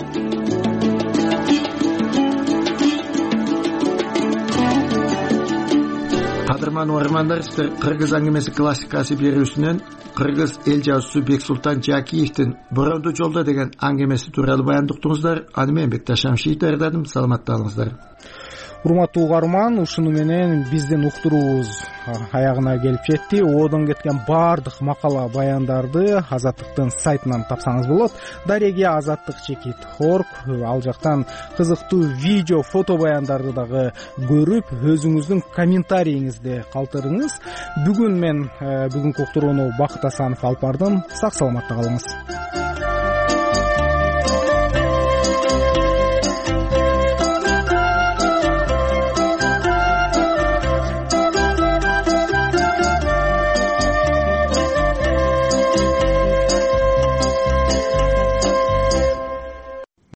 Кадырман угармандар, сиздер Кыргыз аңгемеси классикасы берүүсүнөн Кыргыз эл жазуусу Бексултан Жакиевдин «Боронду жолдо» деген аңгемеси тууралуу баян уктуңуздар. Аны мен Бекташ Шамшиев даярдадым. Саламатталыңыздар. Урматтуу угарман, ушуну менен биздин уктуруубуз аягына келип жетти. Одон кеткен баардык макала баяндарды Азаттыктын сайтынан тапсаңыз болот. Дареге azattik.org, ал жактан кызыктуу видео, фото баяндарды дагы көрүп, өзүңүздүн комментарийиңизди калтырыңыз. Бүгүн мен бүгүнкү уктурууну Бакыт Асанов алып бардым. Сак саламатта калыңыз.